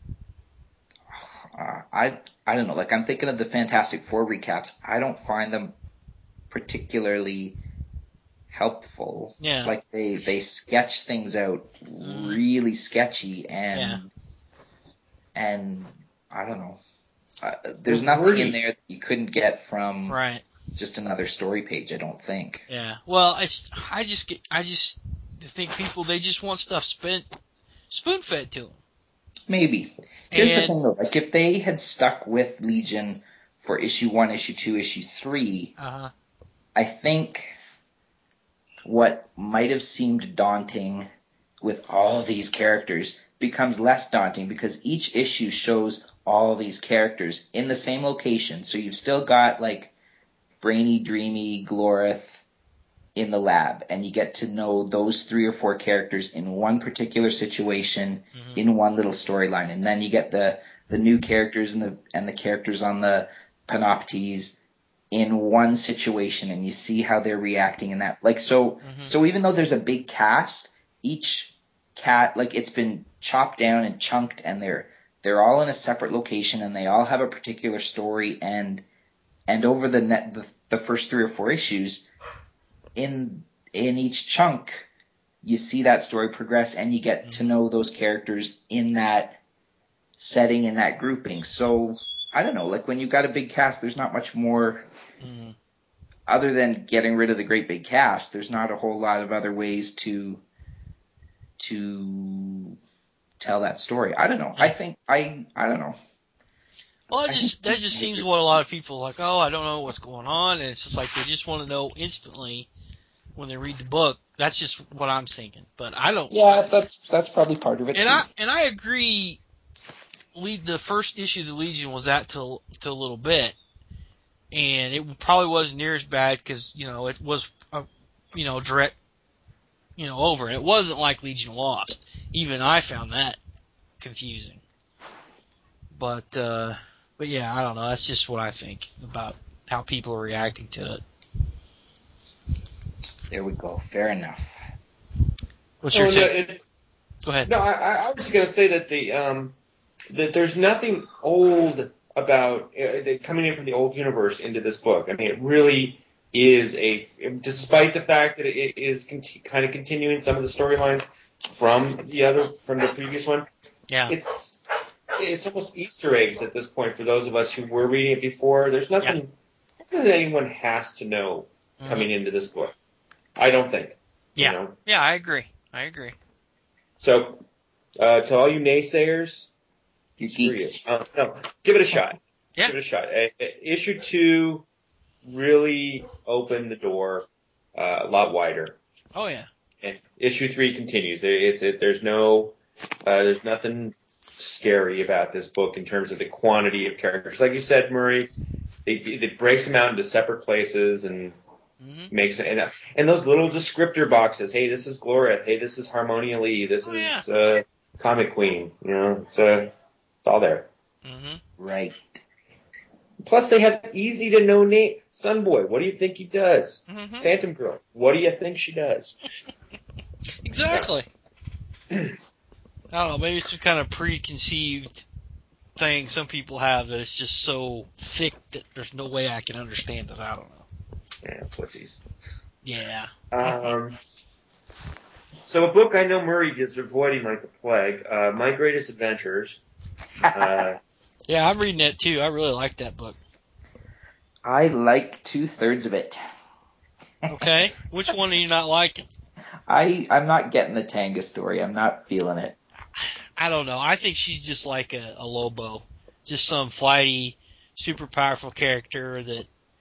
I don't know. Like, I'm thinking of the Fantastic Four recaps. I don't find them particularly helpful. Yeah. Like, they sketch things out really sketchy, and I don't know. There's nothing in there that you couldn't get from just another story page, I don't think. Yeah. Well, I just think people, they just want stuff spoon-fed to them. Maybe. Here's the thing, though. Like, if they had stuck with Legion for issue 1, issue 2, issue 3, I think what might have seemed daunting with all these characters becomes less daunting, because each issue shows all these characters in the same location. So you've still got, like, Brainy, Dreamy, Glorith in the lab, and you get to know those 3 or 4 characters in one particular situation, in one little storyline. And then you get the new characters and the characters on the Panoptes in one situation, and you see how they're reacting in that. Like, so even though there's a big cast, each like, it's been chopped down and chunked, and they're all in a separate location, and they all have a particular story, and over the first 3 or 4 issues, in each chunk, you see that story progress, and you get to know those characters in that setting, in that grouping. So, I don't know, like, when you've got a big cast, there's not much more, other than getting rid of the great big cast, there's not a whole lot of other ways to tell that story. I don't know. I think, I don't know. Well, that just seems what a lot of people are like. Oh, I don't know what's going on, and it's just like they just want to know instantly when they read the book. That's just what I'm thinking. But I don't. Yeah, that's probably part of it too. I agree. The first issue of the Legion was that to a little bit, and it probably wasn't near as bad because it was direct over, and it wasn't like Legion Lost. Even I found that confusing. But yeah, I don't know. That's just what I think about how people are reacting to it. There we go. Fair enough. What's your take? Go ahead. No, I was just going to say that that there's nothing old about coming in from the old universe into this book. I mean, it really is despite the fact that it is kind of continuing some of the storylines from the previous one. Yeah. It's almost Easter eggs at this point for those of us who were reading it before. There's nothing that anyone has to know coming into this book. I don't think. Yeah. Yeah, I agree. So, to all you naysayers, you geeks. No, give it a shot. Yeah. Give it a shot. Issue 2 really opened the door a lot wider. Oh yeah. And issue 3 continues. There's nothing scary about this book in terms of the quantity of characters. Like you said, Murray, it breaks them out into separate places and makes it, and those little descriptor boxes. Hey, this is Glorith. Hey, this is Harmonia Lee. This is Comic Queen. It's all there. Mm-hmm. Right. Plus, they have easy to know name. Sunboy, what do you think he does? Mm-hmm. Phantom Girl, what do you think she does? Exactly. I don't know. Maybe it's some kind of preconceived thing some people have that it's just so thick that there's no way I can understand it. I don't know. Yeah, pussies. Yeah. So a book I know Murray is avoiding like the plague, My Greatest Adventures. Yeah, I'm reading that too. I really like that book. I like 2/3 of it. Okay. Which one are you not liking? I'm not getting the Tanga story. I'm not feeling it. I don't know. I think she's just like a Lobo. Just some flighty, super powerful character that,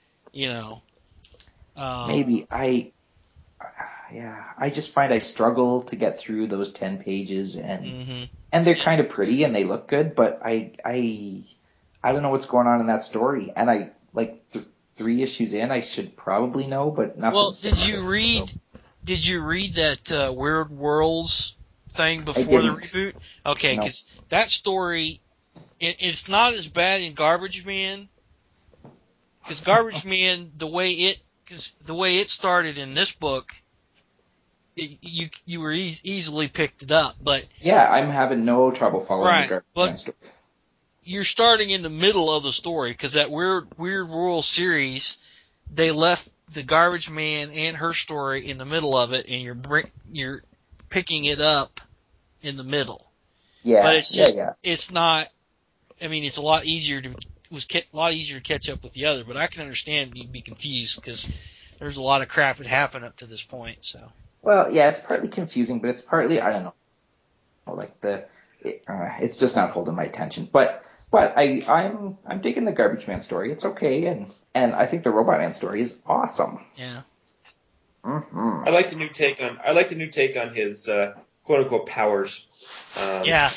Maybe I just find I struggle to get through those 10 pages and they're kind of pretty and they look good, but I don't know what's going on in that story. And I like 3 issues in, I should probably know, but nothing. Well, did you read that Weird Worlds thing before the reboot? Okay, because that story, it's not as bad in Garbage Man. Because Garbage Man, the way it started in this book, you were easily picked it up, but yeah, I'm having no trouble following the Garbage Man story. You're starting in the middle of the story because that Weird World series, they left the Garbage Man and her story in the middle of it, and you're picking it up in the middle. Yeah, but it's just it's not. I mean, it's a lot easier to catch up with the other, but I can understand you'd be confused because there's a lot of crap that happened up to this point. So. Well, yeah, it's partly confusing, but it's partly, I don't know, like it's just not holding my attention. But I'm digging the Garbage Man story. It's okay, and I think the Robot Man story is awesome. Yeah. Mm-hmm. I like the new take on his quote unquote powers. Yeah.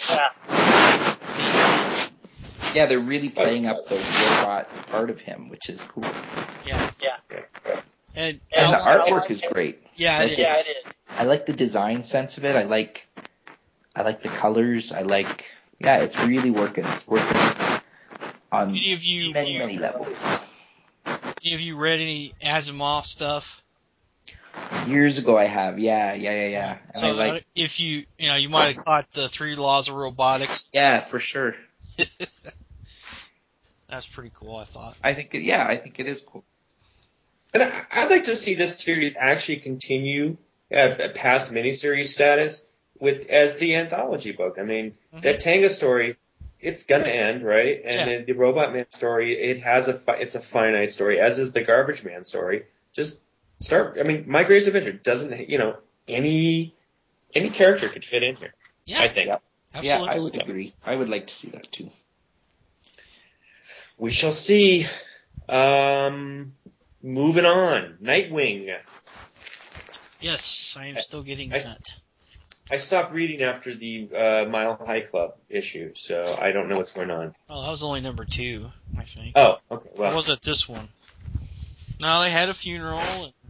Yeah, they're really playing up the robot part of him, which is cool. Yeah. And the artwork is great. Yeah, it is. I like the design sense of it. I like the colors. It's really working. It's working on many levels. Any of you read any Asimov stuff? Years ago I have. Yeah. And so if you might have caught the 3 Laws of Robotics. Yeah, for sure. That's pretty cool, I thought. I think it is cool. And I'd like to see this series actually continue past miniseries status as the anthology book. I mean, that Tanga story, it's gonna end, right? And then the Robot Man story, it's a finite story, as is the Garbage Man story. Just start. I mean, My Greatest Adventure doesn't, any character could fit in here. Yeah, I think. Yep. Absolutely. Yeah, I would agree. I would like to see that too. We shall see. Moving on. Nightwing. Yes, I am still getting that. I stopped reading after the Mile High Club issue, so I don't know what's going on. Oh, that was only number 2, I think. Oh, okay. Well, or was it this one? No, they had a funeral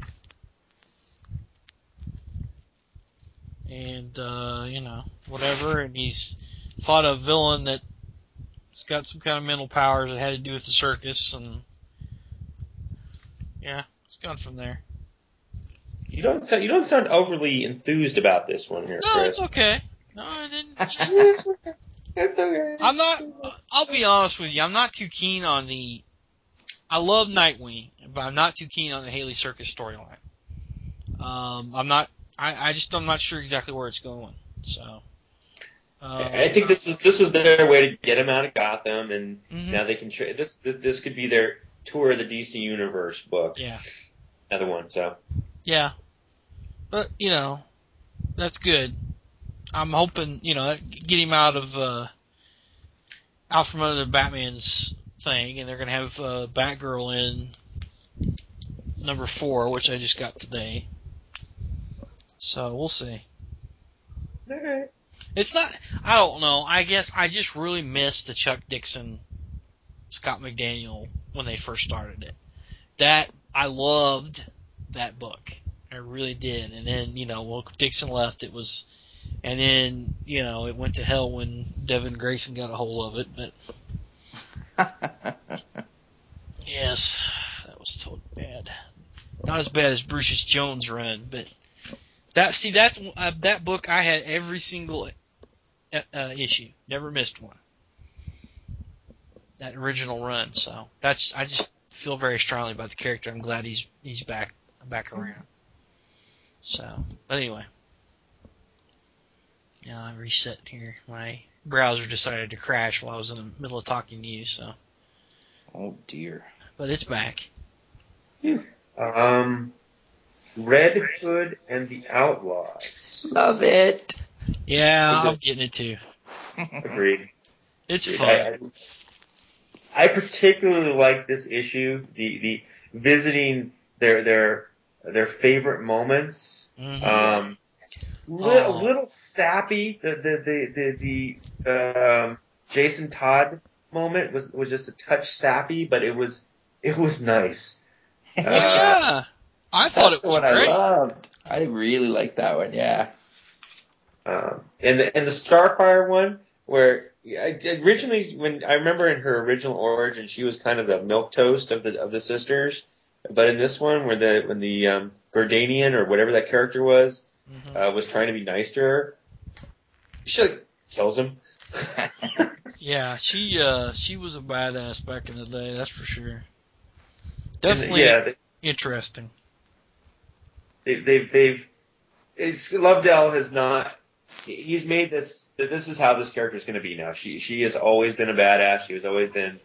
and whatever, and he's fought a villain that's got some kind of mental powers that had to do with the circus, and yeah, it's gone from there. you don't sound overly enthused about this one here, No, Chris. it's okay. No, I didn't. It's okay. I'm not. I'll be honest with you. I'm not too keen on the. I love Nightwing, but I'm not too keen on the Haley Circus storyline. I'm not. I'm not sure exactly where it's going. So. I think this was their way to get him out of Gotham, and now they can. This could be their tour of the DC Universe book. Yeah. Another one. So. Yeah. But that's good. I'm hoping get him out from under Batman's thing, and they're gonna have Batgirl in number 4, which I just got today. So we'll see. Okay. It's not. I don't know. I guess I just really miss the Chuck Dixon, Scott McDaniel when they first started it. That I loved that book. I really did. And then when Dixon left, it was. And then, it went to hell when Devin Grayson got a hold of it, but yes, that was totally bad. Not as bad as Bruce's Jones run, but that book I had every single issue, never missed one. That original run, so I just feel very strongly about the character. I'm glad he's back around. So, but anyway. I reset here. My browser decided to crash while I was in the middle of talking to you, so. Oh dear. But it's back. Red Hood and the Outlaws. Love it. Yeah, I'm getting it too. Agreed. It's fun. I particularly like this issue, the visiting their favorite moments. Mm-hmm. Little sappy. The Jason Todd moment was just a touch sappy, but it was nice. Yeah, I thought it was what great. I loved. I really liked that one. Yeah. And the Starfire one, where originally, when I remember in her original origin, she was kind of the milquetoast of the sisters, but in this one, when the Gordanian or whatever that character was trying to be nice to her, she kills him. Yeah, she was a badass back in the day, that's for sure. Definitely interesting. Lovedell has not. He's made this. This is how this character is going to be now. She has always been a badass. She has always been,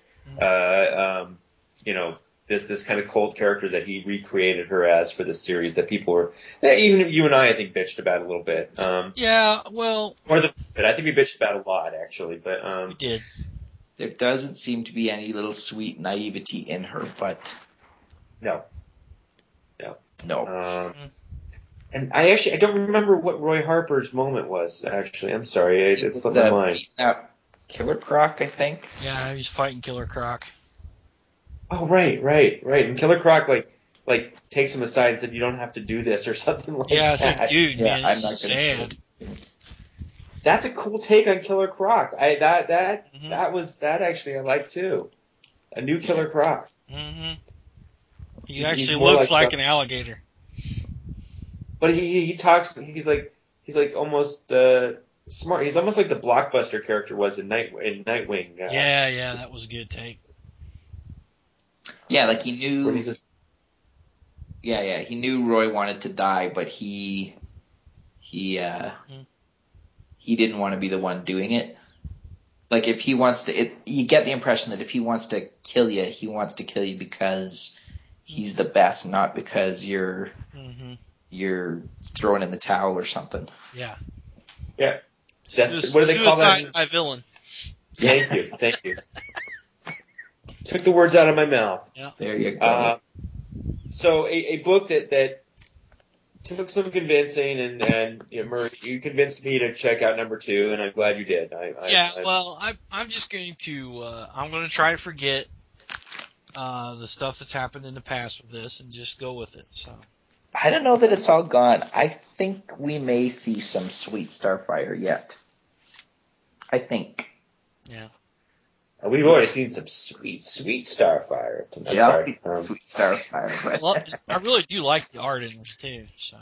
this kind of cold character that he recreated her as for this series that people were, even you and I think bitched about a little bit. Yeah, well, but I think we bitched about a lot actually. But we did. There doesn't seem to be any little sweet naivety in her, but no. And I don't remember what Roy Harper's moment was, actually. I'm sorry. It's slipped my mind. Killer Croc, I think. Yeah, he was fighting Killer Croc. Oh, right. And Killer Croc, takes him aside and said, "You don't have to do this," or something like that. Yeah, it's like, dude, man, I'm this not is sad. That's a cool take on Killer Croc. That actually I like, too. A new Killer Croc. Mm-hmm. He actually looks like an alligator. But he talks. He's like almost smart. He's almost like the Blockbuster character was in Nightwing. Yeah, that was a good take. Yeah, he knew. He knew Roy wanted to die, but he didn't want to be the one doing it. Like if he wants to, you get the impression that if he wants to kill you, he wants to kill you because he's the best, not because you're throwing in the towel or something. Yeah. Yeah. What do they call that? Suicide by villain. Thank you. Took the words out of my mouth. Yeah. There you go. So a book that took some convincing, and Murray, you convinced me to check out number 2, and I'm glad you did. I'm just going to I'm going to try to forget the stuff that's happened in the past with this and just go with it. So I don't know that it's all gone. I think we may see some Sweet Starfire yet. I think. yeah. We've already seen some sweet Starfire. I'm sorry. Sweet Starfire. Well, I really do like the art in this too. So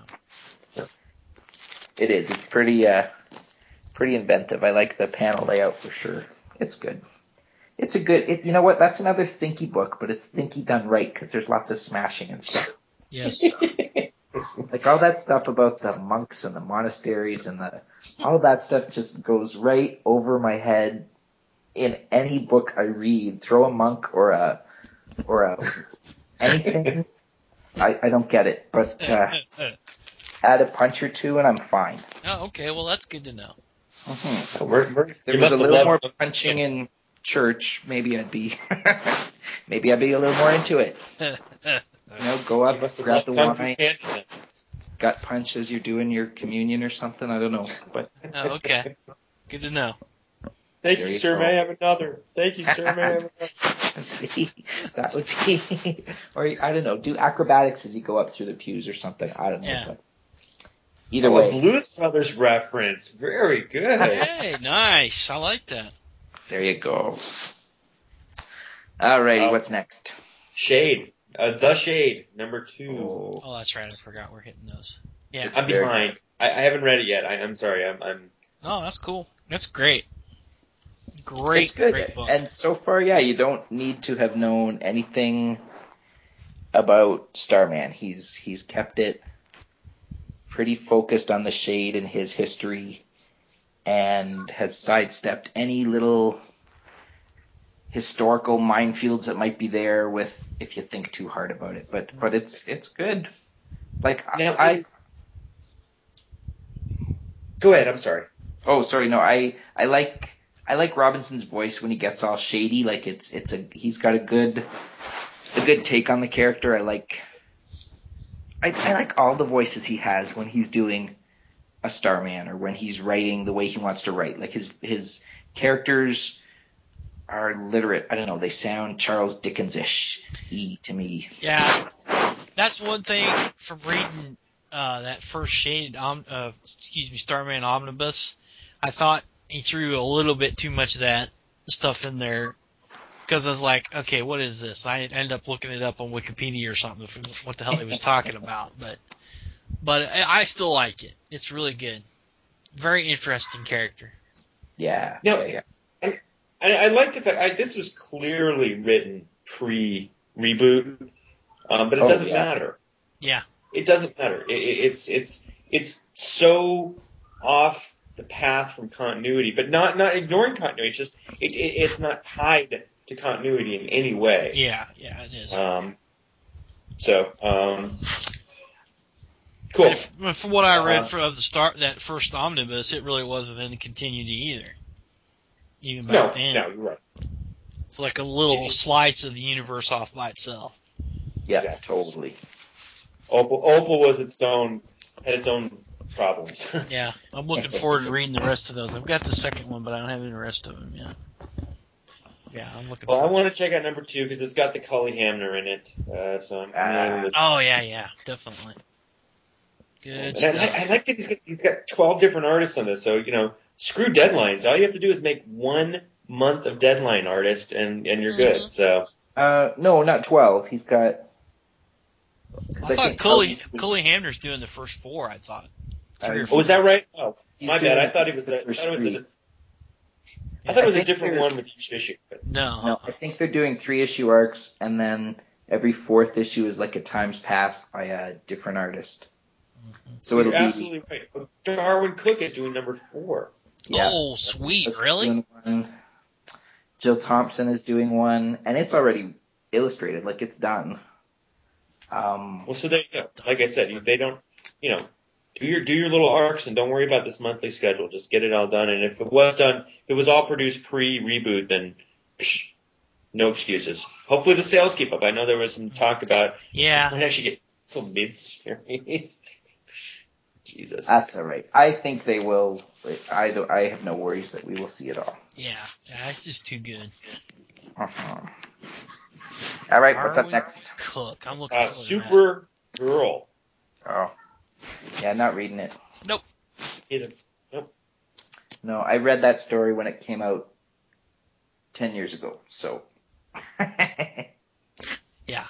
It is. It's pretty inventive. I like the panel layout for sure. It's good. It's a good. You know what? That's another Thinky book, but it's Thinky done right because there's lots of smashing and stuff. yes. Like all that stuff about the monks and the monasteries and all that stuff just goes right over my head. In any book I read, throw a monk or a anything. I don't get it, but add a punch or two and I'm fine. Oh, okay. Well, that's good to know. Mm-hmm. If there was a little more punching in church, maybe I'd be a little more into it. Go up, grab the wine, gut punch as you're doing your communion or something. I don't know, but oh, okay. Good to know. Thank you, sir. May I have another? Thank you, sir. May I have another? See, that would be, or I don't know, do acrobatics as you go up through the pews or something. I don't know, Yeah. but either way. A Blues Brothers reference. Very good. Hey, nice. I like that. There you go. Alrighty, what's next? Shade. The Shade, number 2. Oh, that's right. I forgot we're hitting those. Yeah. I'm behind. I haven't read it yet. I'm sorry. I'm. Oh, that's cool. That's great. Great, it's good. Great book. And so far, you don't need to have known anything about Starman. He's kept it pretty focused on the Shade and his history, and has sidestepped any little historical minefields that might be there with if you think too hard about it. But it's good. Like Now, I go ahead. I'm sorry. Oh, sorry. No, I like Robinson's voice when he gets all shady. Like he's got a good take on the character. I like all the voices he has when he's doing a Starman or when he's writing the way he wants to write. Like his characters are literate. I don't know. They sound Charles Dickens-ish to me. Yeah, that's one thing from reading that first Starman Omnibus. I thought he threw a little bit too much of that stuff in there because I was like, okay, what is this? I ended up looking it up on Wikipedia or something for what the hell he was talking about. But I still like it. It's really good. Very interesting character. Yeah. No, yeah. I like the fact this was clearly written pre-reboot, but it doesn't matter. Yeah. It doesn't matter. It's so off the path from continuity, but not ignoring continuity. It's just it's not tied to continuity in any way. Yeah, it is. Cool. And from what I read of that first omnibus, it really wasn't any continuity either. Even back then. No, you're right. It's like a little slice of the universe off by itself. Yeah, totally. Opal was had its own problems. Yeah, I'm looking forward to reading the rest of those. I've got the second one, but I don't have any the rest of them yet. Yeah, I'm looking forward. Well, I want to check out number 2 because it's got the Cully Hamner in it. Oh, yeah, definitely. Good stuff. I like that he's got 12 different artists on this, so, screw deadlines. All you have to do is make 1 month of deadline artist, and you're good, so. No, not 12. He's got... I thought Cully Hamner's doing the first 4, I thought. 3 or 4. Was that right? Oh, my bad. I thought it was a different one with each issue. But. No, I think they're doing 3-issue arcs, and then every 4th issue is like a times past by a different artist. Mm-hmm. So it'll be absolutely right. Darwin Cook is doing number 4. Yeah. Oh, sweet! Really? Jill Thompson is doing one, and it's already illustrated, like it's done. Well, so there you go. Like I said, they don't, do your little arcs and don't worry about this monthly schedule. Just get it all done. And if it was all produced pre-reboot, then No excuses. Hopefully the sales keep up. I know there was some talk about Yeah. this might actually get some mid-series. Jesus. That's all right. I think they will. I have no worries that we will see it all. Yeah, it's just too good. Uh-huh. All right, what's up next? Cook. I'm looking for Supergirl. Oh, yeah, not reading it. Nope. Either. Nope. No, I read that story when it came out 10 years ago. So. Yeah.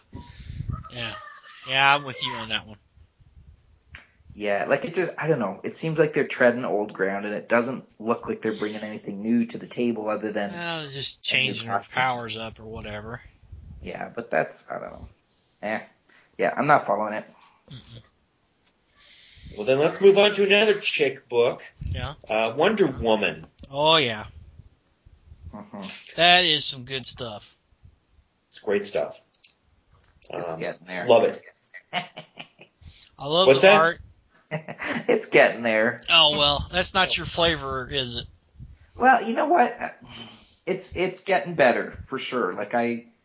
I'm with you on that one. Yeah, like it just, I don't know. It seems like they're treading old ground, and it doesn't look like they're bringing anything new to the table other than. Just changing her powers up or whatever. Yeah, but that's, I don't know. Yeah, I'm not following it. Mm-mm. Well, then let's move on to another chick book. Yeah. Wonder Woman. Oh, yeah. Uh-huh. That is some good stuff. It's great stuff. It's getting there. Love it. I love What's the that? art. It's getting there. Oh, well, that's not your flavor, is it? Well, you know what? It's getting better for sure. Like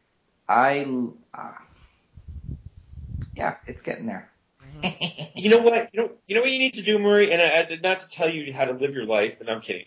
yeah, it's getting there. You know what? You know what you need to do, Murray. And I did not to tell you how to live your life, and I'm kidding.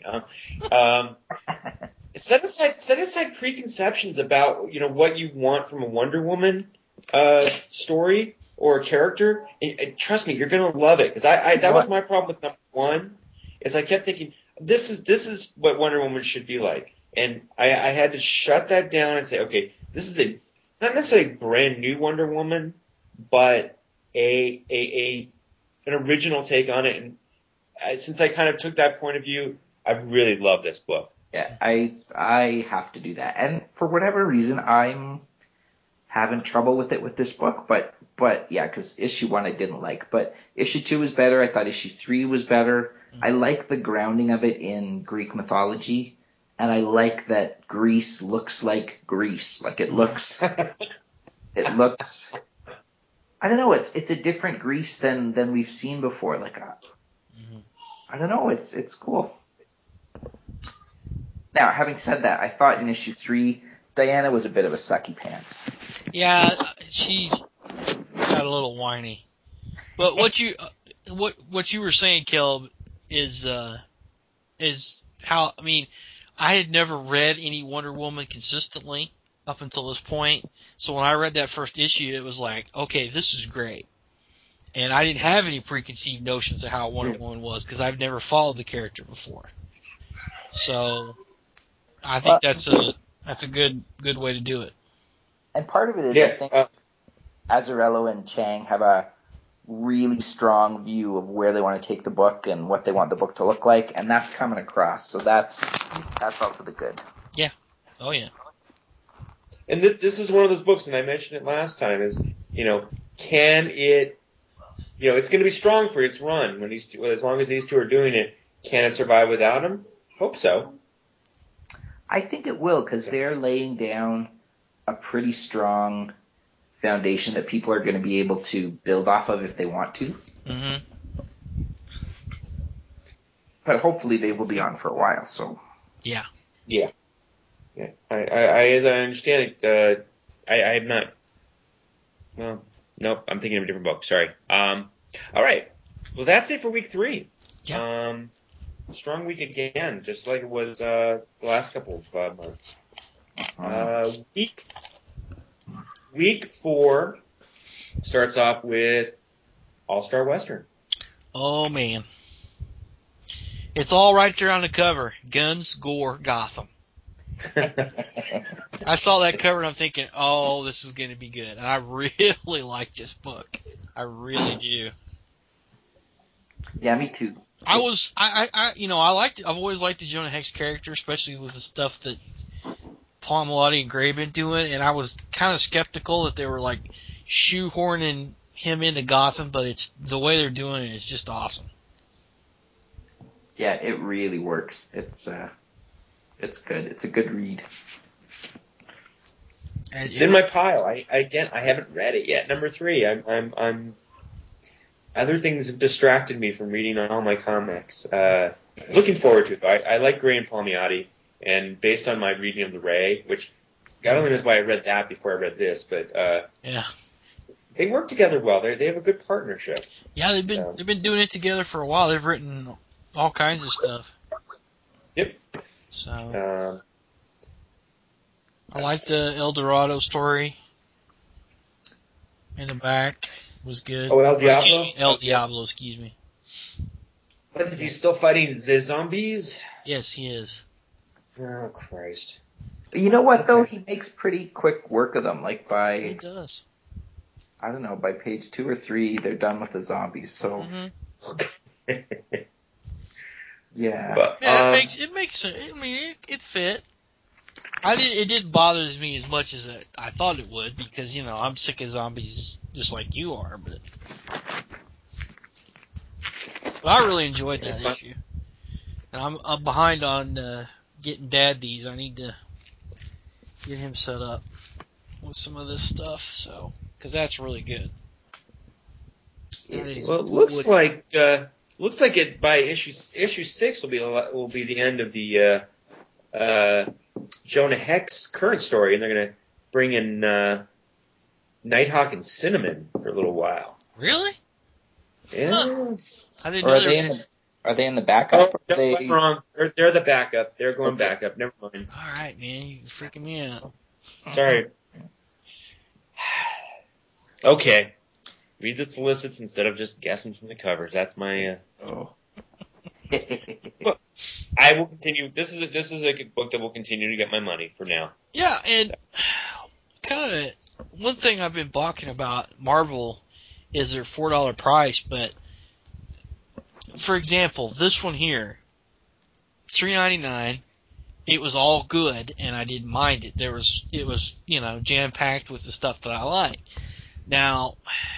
Set aside preconceptions about what you want from a Wonder Woman story or a character. And trust me, you're gonna love it because that was my problem with number one. Is I kept thinking this is what Wonder Woman should be like, and I had to shut that down and say, okay, this is not necessarily a brand new Wonder Woman, but an original take on it. And since I kind of took that point of view, I've really loved this book. Yeah, I have to do that, and for whatever reason, I'm having trouble with it with this book. But yeah, because issue 1 I didn't like, but issue 2 was better. I thought issue 3 was better. I like the grounding of it in Greek mythology, and I like that Greece looks like Greece. Like it looks. I don't know. It's a different Greece than we've seen before. Like I don't know. It's cool. Now, having said that, I thought in issue 3, Diana was a bit of a sucky pants. Yeah, she got a little whiny. But what you were saying, Caleb, is how, I mean, I had never read any Wonder Woman consistently up until this point. So when I read that first issue, it was like, okay, this is great. And I didn't have any preconceived notions of how Wonder Woman was because I've never followed the character before. So I think that's a good way to do it. And part of it is, I think, Azzarello and Chang have a really strong view of where they want to take the book and what they want the book to look like, and that's coming across. So that's all to the good. Yeah. Oh, yeah. And this is one of those books, and I mentioned it last time, is, can it, it's going to be strong for its run when as long as these two are doing it. Can it survive without him? Hope so. I think it will, because they're laying down a pretty strong foundation that people are going to be able to build off of if they want to. Mm-hmm. But hopefully they will be on for a while. So. Yeah. I as I understand it, I have not. Well, nope. I'm thinking of a different book. Sorry. All right. Well, that's it for week 3. Yeah. Strong week again, just like it was the last couple of months. Week 4 starts off with All-Star Western. Oh, man. It's all right there on the cover. Guns, Gore, Gotham. I saw that cover and I'm thinking, oh, this is going to be good. And I really like this book. I really do. Yeah, me too. I've always liked the Jonah Hex character, especially with the stuff that Paul Mallotti and Gray been doing, and I was kind of skeptical that they were like shoehorning him into Gotham, but it's the way they're doing it is just awesome. Yeah, it really works. It's good. It's a good read. It's in my pile. I haven't read it yet. Number 3. I'm other things have distracted me from reading all my comics. Looking forward to it. I like Gray and Palmiotti, and based on my reading of the Ray, which God only knows why I read that before I read this, but Yeah. they work together well. They have a good partnership. Yeah, they've been doing it together for a while. They've written all kinds of stuff. Yep. So I like the El Dorado story in the back. Was good. Oh, El Or, excuse Diablo? me, El Diablo, excuse me. But is he still fighting the zombies? Yes, he is. Oh, Christ. You know what, though? He makes pretty quick work of them. Like He by, does. I don't know, by page 2 or 3, they're done with the zombies. So, yeah. But, Yeah, it makes sense. I mean, it fit. It didn't bother me as much as I thought it would because, you know, I'm sick of zombies just like you are, but I really enjoyed that issue. And I'm behind on getting Dad these. I need to get him set up with some of this stuff, so because that's really good. Well, it looks like it by issue 6 will be the end of the Jonah Hex current story, and they're gonna bring in Nighthawk and Cinnamon for a little while. Really? Yeah. Huh. I didn't Or know are they in the backup? Oh, no, I'm wrong. They're the backup. They're going backup. Never mind. All right, man, you're freaking me out. Sorry. Okay. Read the solicits instead of just guessing from the covers. That's my. I will continue. This is a good book that will continue to get my money for now. Yeah, and kind of one thing I've been balking about Marvel is their $4 price, but for example, this one here, $3.99. It was all good, and I didn't mind it. It was jam packed with the stuff that I like. Now,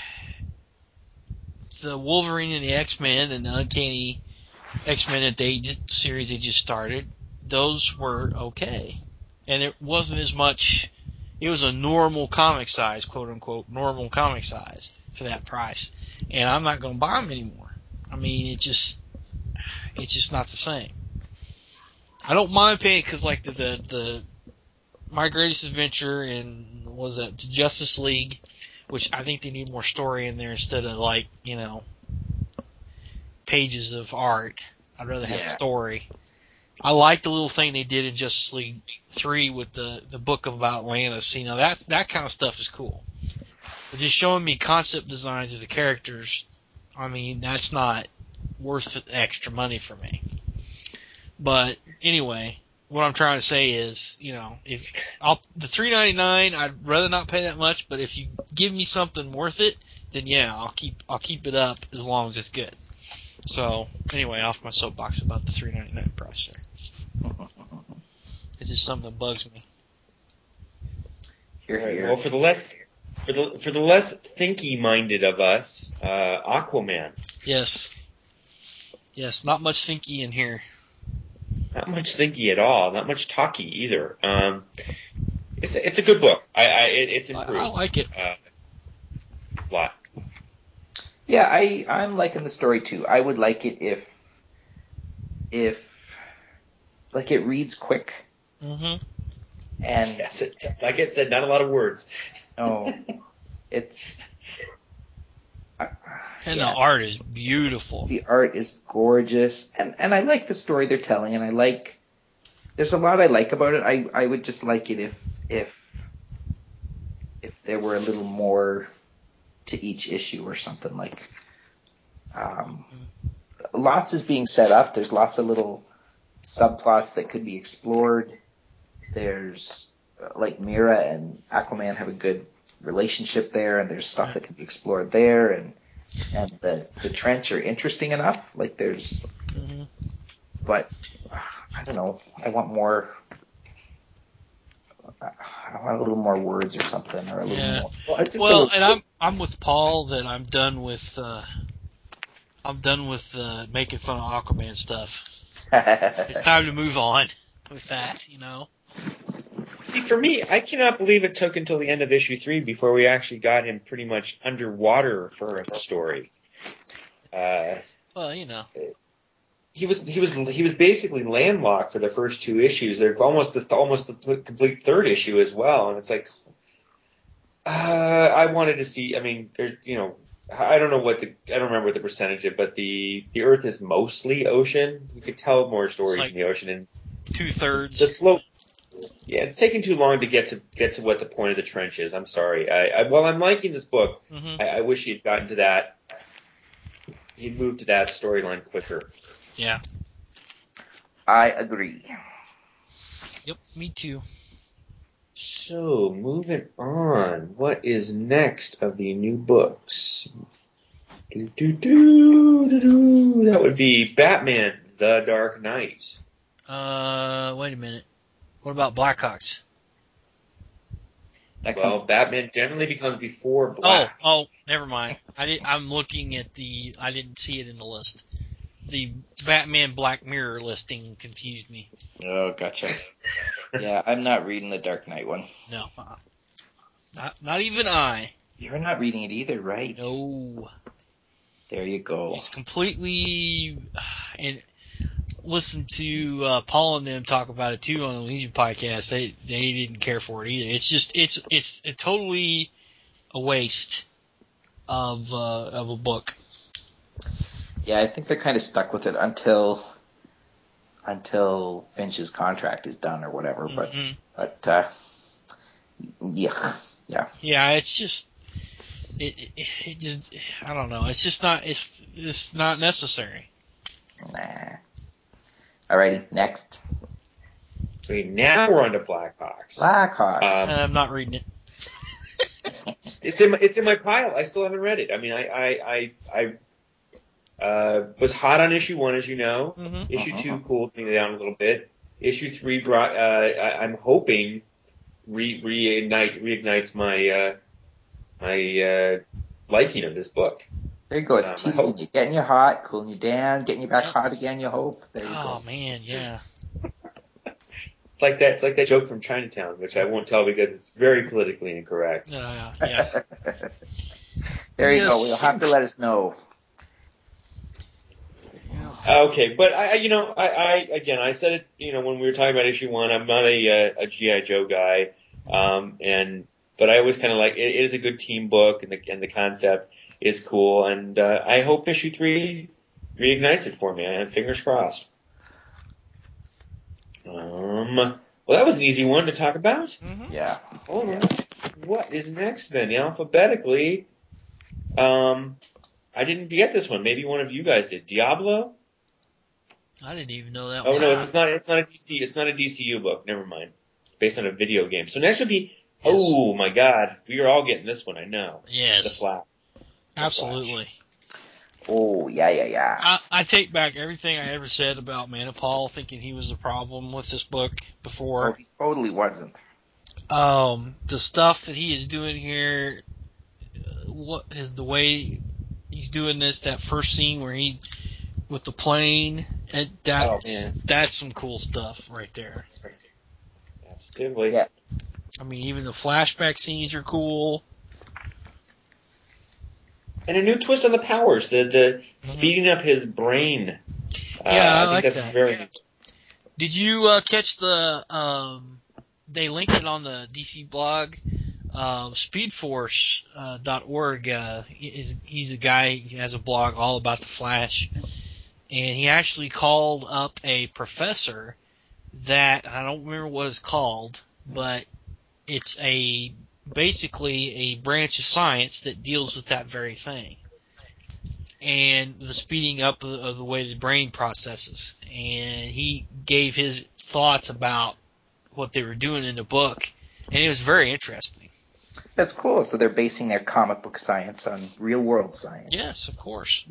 the Wolverine and the X-Men and the Uncanny X-Men series they just started, those were okay, and it wasn't as much. It was a normal comic size, quote unquote, normal comic size for that price, and I'm not going to buy them anymore. I mean, it's just not the same. I don't mind paying because like the My Greatest Adventure and was it Justice League, which I think they need more story in there instead of like pages of art. I'd rather have story. I like the little thing they did in Justice League 3 with the book about Atlantis. You know, that kind of stuff is cool. But just showing me concept designs of the characters, I mean, that's not worth the extra money for me. But anyway, what I'm trying to say is, if the $3.99, I'd rather not pay that much. But if you give me something worth it, then yeah, I'll keep it up as long as it's good. So anyway, off my soapbox about the $3.99 price there. It's just something that bugs me. Well, for the less thinky minded of us, Aquaman. Yes, not much thinky in here. Not much thinky at all. Not much talky either. It's a good book. It's improved. I like it. A lot. Yeah, I'm liking the story too. I would like it if like it reads quick. Mm-hmm. And yes, like I said, not a lot of words. No, it's and the art is beautiful. The art is gorgeous, and I like the story they're telling, and there's a lot I like about it. I would just like it if there were a little more to each issue or something like. Lots is being set up. There's lots of little subplots that could be explored. There's like Mira and Aquaman have a good relationship there, and there's stuff that can be explored there, and the Trench are interesting enough. Like there's, but I don't know. I want more. I want a little more words or something, or a little more. Well, and I'm with Paul that I'm done with making fun of Aquaman stuff. It's time to move on with that, See, for me, I cannot believe it took until the end of issue 3 before we actually got him pretty much underwater for a story. Well, he was basically landlocked for the first 2 issues. There's almost the complete 3rd issue as well, and it's like, I wanted to see. I mean, there's I don't remember what the percentage is, but the Earth is mostly ocean. You could tell more stories in the ocean, and 2/3. the slope. Yeah, it's taking too long to get to what the point of the trench is. I'm sorry. While I'm liking this book, I wish he'd gotten to that. He'd moved to that storyline quicker. Yeah. I agree. Yep, me too. So, moving on. What is next of the new books? That would be Batman: The Dark Knight. Wait a minute. What about Blackhawks? Well, Batman generally becomes before Black. Oh, never mind. I'm looking at I didn't see it in the list. The Batman Black Mirror listing confused me. Oh, gotcha. Yeah, I'm not reading the Dark Knight one. No. Not even I. You're not reading it either, right? No. There you go. It's completely... And listen to Paul and them talk about it too on the Legion podcast. They didn't care for it either. It's just it's totally a waste of a book. Yeah, I think they're kind of stuck with it until Finch's contract is done or whatever. Mm-hmm. But yeah. Yeah, it's just it just I don't know. It's just not necessary. Nah. Alrighty, next. Okay, now we're on to Blackhawks. Blackhawks. I'm not reading it. It's in my pile. I still haven't read it. I mean, I was hot on issue 1, as you know. Mm-hmm. Issue 2 cooled me down a little bit. Issue 3 brought. I'm hoping reignites my my liking of this book. There you go. It's teasing you, getting you hot, cooling you down, getting you back hot again. You hope. There you go. Oh man, yeah. It's like that joke from Chinatown, which I won't tell because it's very politically incorrect. Yeah. There you go. You'll have to let us know. Okay, but I said it, when we were talking about issue 1, I'm not a G.I. Joe guy, but I always kind of like, it is a good team book, and the concept is cool, and I hope issue 3 reignites it for me, and fingers crossed. Well, that was an easy one to talk about. Mm-hmm. Yeah. Hold on. What is next then? Alphabetically, I didn't get this one. Maybe one of you guys did. Diablo? I didn't even know that. Oh no, it's not a DC. It's not a DCU book. Never mind. It's based on a video game. So next would be. Yes. Oh my God, we are all getting this one. I know. Yes. The Flash. Absolutely. Oh yeah. I take back everything I ever said about Manipal, thinking he was the problem with this book before. Oh, he totally wasn't. The stuff that he is doing here, what is the way he's doing this? That first scene where he with the plane, that's some cool stuff right there. Absolutely. Yeah. I mean, even the flashback scenes are cool. And a new twist on the powers, the speeding up his brain. Yeah, I think that's very. Did you catch the? They linked it on the DC blog. Speedforce.org. He's a guy who has a blog all about the Flash, and he actually called up a professor that I don't remember what it's called, but it's basically a branch of science that deals with that very thing. And the speeding up of the way the brain processes. And he gave his thoughts about what they were doing in the book, and it was very interesting. That's cool. So they're basing their comic book science on real world science. Yes, of course.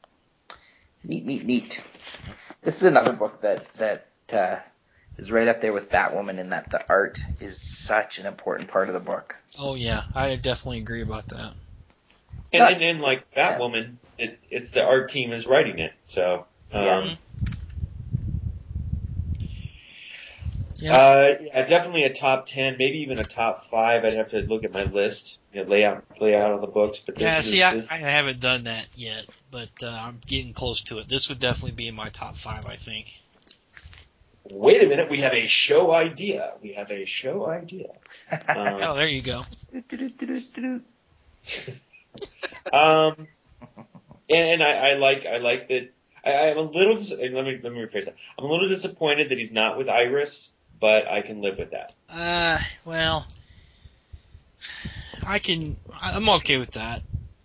Neat. This is another book that is right up there with Batwoman in that the art is such an important part of the book. Oh yeah, I definitely agree about that. And like Batwoman, it's the art team is writing it. So Yeah, definitely a top 10, maybe even a top 5. I'd have to look at my list, lay out all the books. But I haven't done that yet, but I'm getting close to it. This would definitely be in my top 5, I think. Wait a minute, we have a show idea. Oh, there you go. And I like that. I'm a little. Let me rephrase that. I'm a little disappointed that he's not with Iris, but I can live with that. Well, I'm okay with that.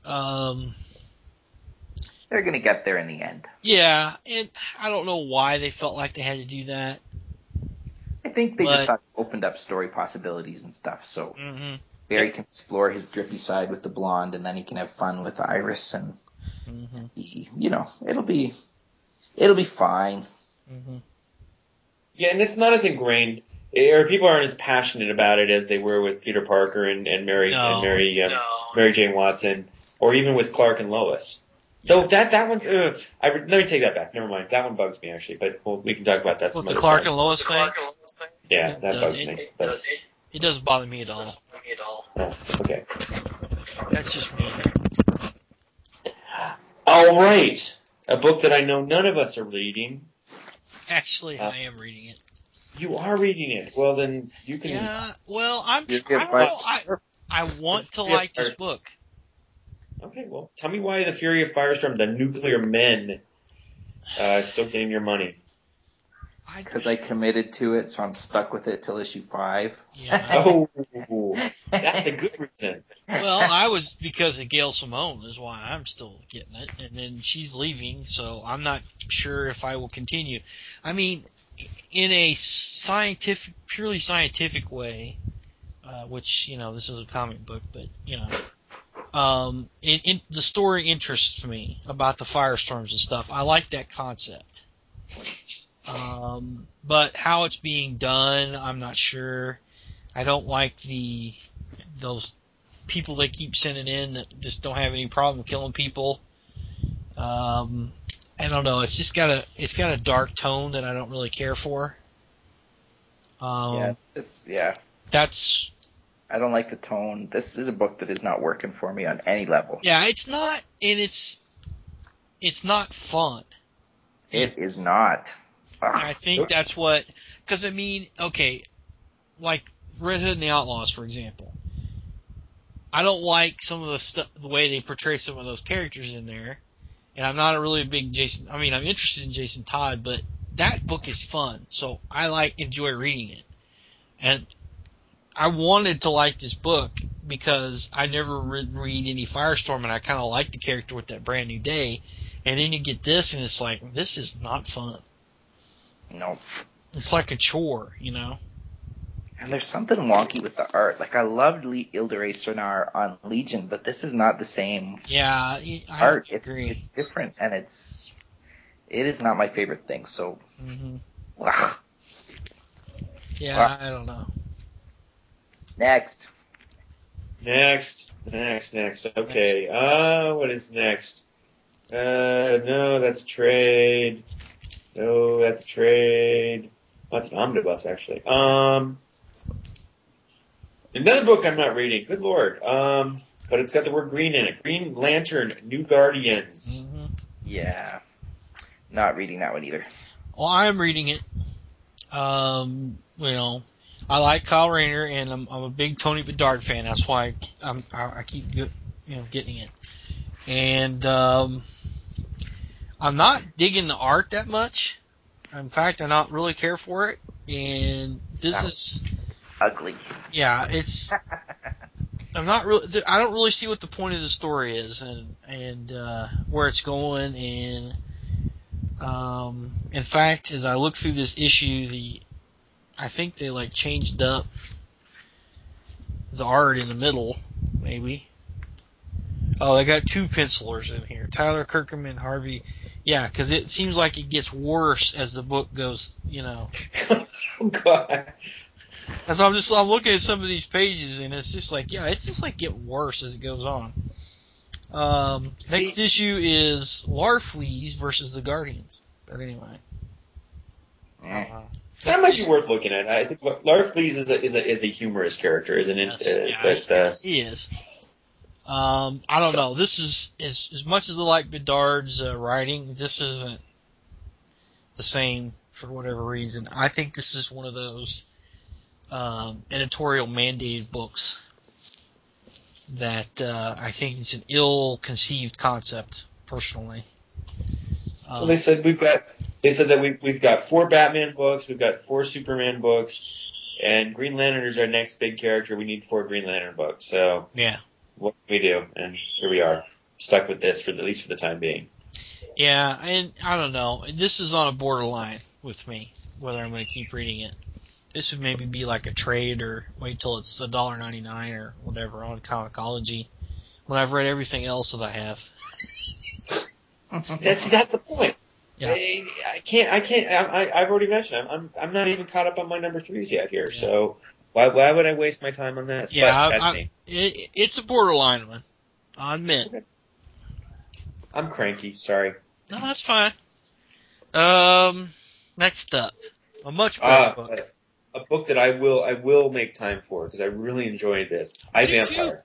They're going to get there in the end. Yeah, and I don't know why they felt like they had to do that. I think they just thought it opened up story possibilities and stuff. So Barry can explore his drippy side with the blonde, and then he can have fun with Iris, and it'll be fine. Mm-hmm. Yeah, and it's not as ingrained, or people aren't as passionate about it as they were with Peter Parker and Mary Jane Watson, or even with Clark and Lois. So that one's. Let me take that back. Never mind. That one bugs me actually, but we can talk about that. What, the Clark and Lois thing? Yeah, that bugs me. It doesn't bother me at all. Oh, okay. That's just me. All right. A book that I know none of us are reading. Actually, I am reading it. You are reading it. Well, then you can. Yeah. Well, I want to like this book. Okay. Well, tell me why the Fury of Firestorm, the Nuclear Men, is still getting your money. Because I committed to it, so I'm stuck with it till issue 5. Yeah. Oh, that's a good reason. Well, because of Gail Simone is why I'm still getting it, and then she's leaving, so I'm not sure if I will continue. I mean, in a purely scientific way, which, this is a comic book, but, the story interests me about the firestorms and stuff. I like that concept. But how it's being done, I'm not sure. I don't like those people they keep sending in that just don't have any problem killing people. I don't know. It's got a dark tone that I don't really care for. I don't like the tone. This is a book that is not working for me on any level. Yeah, it's not, and it's not fun. It is not. I think that's what, because like Red Hood and the Outlaws, for example. I don't like some of the way they portray some of those characters in there, and I'm not a really big I'm interested in Jason Todd, but that book is fun, so I enjoy reading it. And I wanted to like this book because I never read any Firestorm, and I kind of like the character with that Brand New Day. And then you get this, and it's like, this is not fun. No. It's like a chore, And there's something wonky with the art. Like, I loved Ildere Sonar on Legion, but this is not the same art. It's different, and it is not my favorite thing, so. Mm-hmm. Wow. Yeah, I don't know. Next. Okay. What is next? No, that's a trade. That's an omnibus, actually. Another book I'm not reading. Good Lord. But it's got the word green in it. Green Lantern, New Guardians. Mm-hmm. Yeah. Not reading that one either. Well, I'm reading it. I like Kyle Rayner, and I'm a big Tony Bedard fan. That's why I keep getting it. And I'm not digging the art that much. In fact, I don't really care for it. And it's ugly. Yeah, it's. I don't really see what the point of the story is, and where it's going. And in fact, as I look through this issue, I think they changed up the art in the middle, maybe. Oh, they got 2 pencilers in here, Tyler Kirkham and Harvey. Yeah, because it seems like it gets worse as the book goes, Oh, God. And so I'm looking at some of these pages, and it's just getting worse as it goes on. Next issue is Larfleeze versus the Guardians. But anyway. That might be worth looking at. I think Lars Lees is a humorous character, isn't it? Yes, he is. I don't know. This is as much as I like Bedard's writing. This isn't the same for whatever reason. I think this is one of those editorial mandated books that I think it's an ill-conceived concept. Personally, well, they said that we've got 4 Batman books, we've got 4 Superman books, and Green Lantern is our next big character. We need 4 Green Lantern books. So yeah, what can we do? And here we are, stuck with this at least for the time being. Yeah, and I don't know. This is on a borderline with me, whether I'm going to keep reading it. This would maybe be like a trade or wait till it's $1.99 or whatever on Comixology when I've read everything else that I have. That's the point. Yeah. I've already mentioned I'm not even caught up on my number 3s yet here. Yeah. So why would I waste my time on that? Yeah, but that's me. It's a borderline one. I'll admit. Okay. I'm cranky. Sorry. No, that's fine. Next up, a much better book. A book that I will make time for because I really enjoyed this. I Vampire.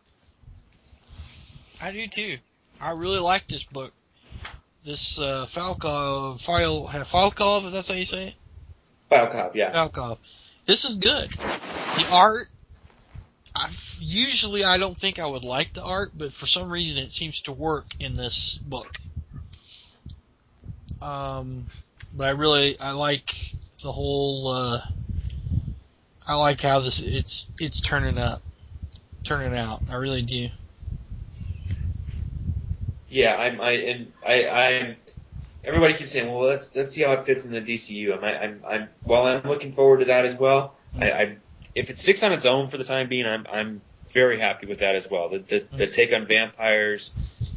I do too. I really like this book. This Falkov, is that how you say it? Falkov, yeah. Falkov. This is good. The art, usually I don't think I would like the art, but for some reason it seems to work in this book. But I like the whole, I like how it's turning out. I really do. Yeah, I'm. Everybody keeps saying, "Well, let's see how it fits in the DCU." While I'm looking forward to that as well. If it sticks on its own for the time being, I'm very happy with that as well. The take on vampires,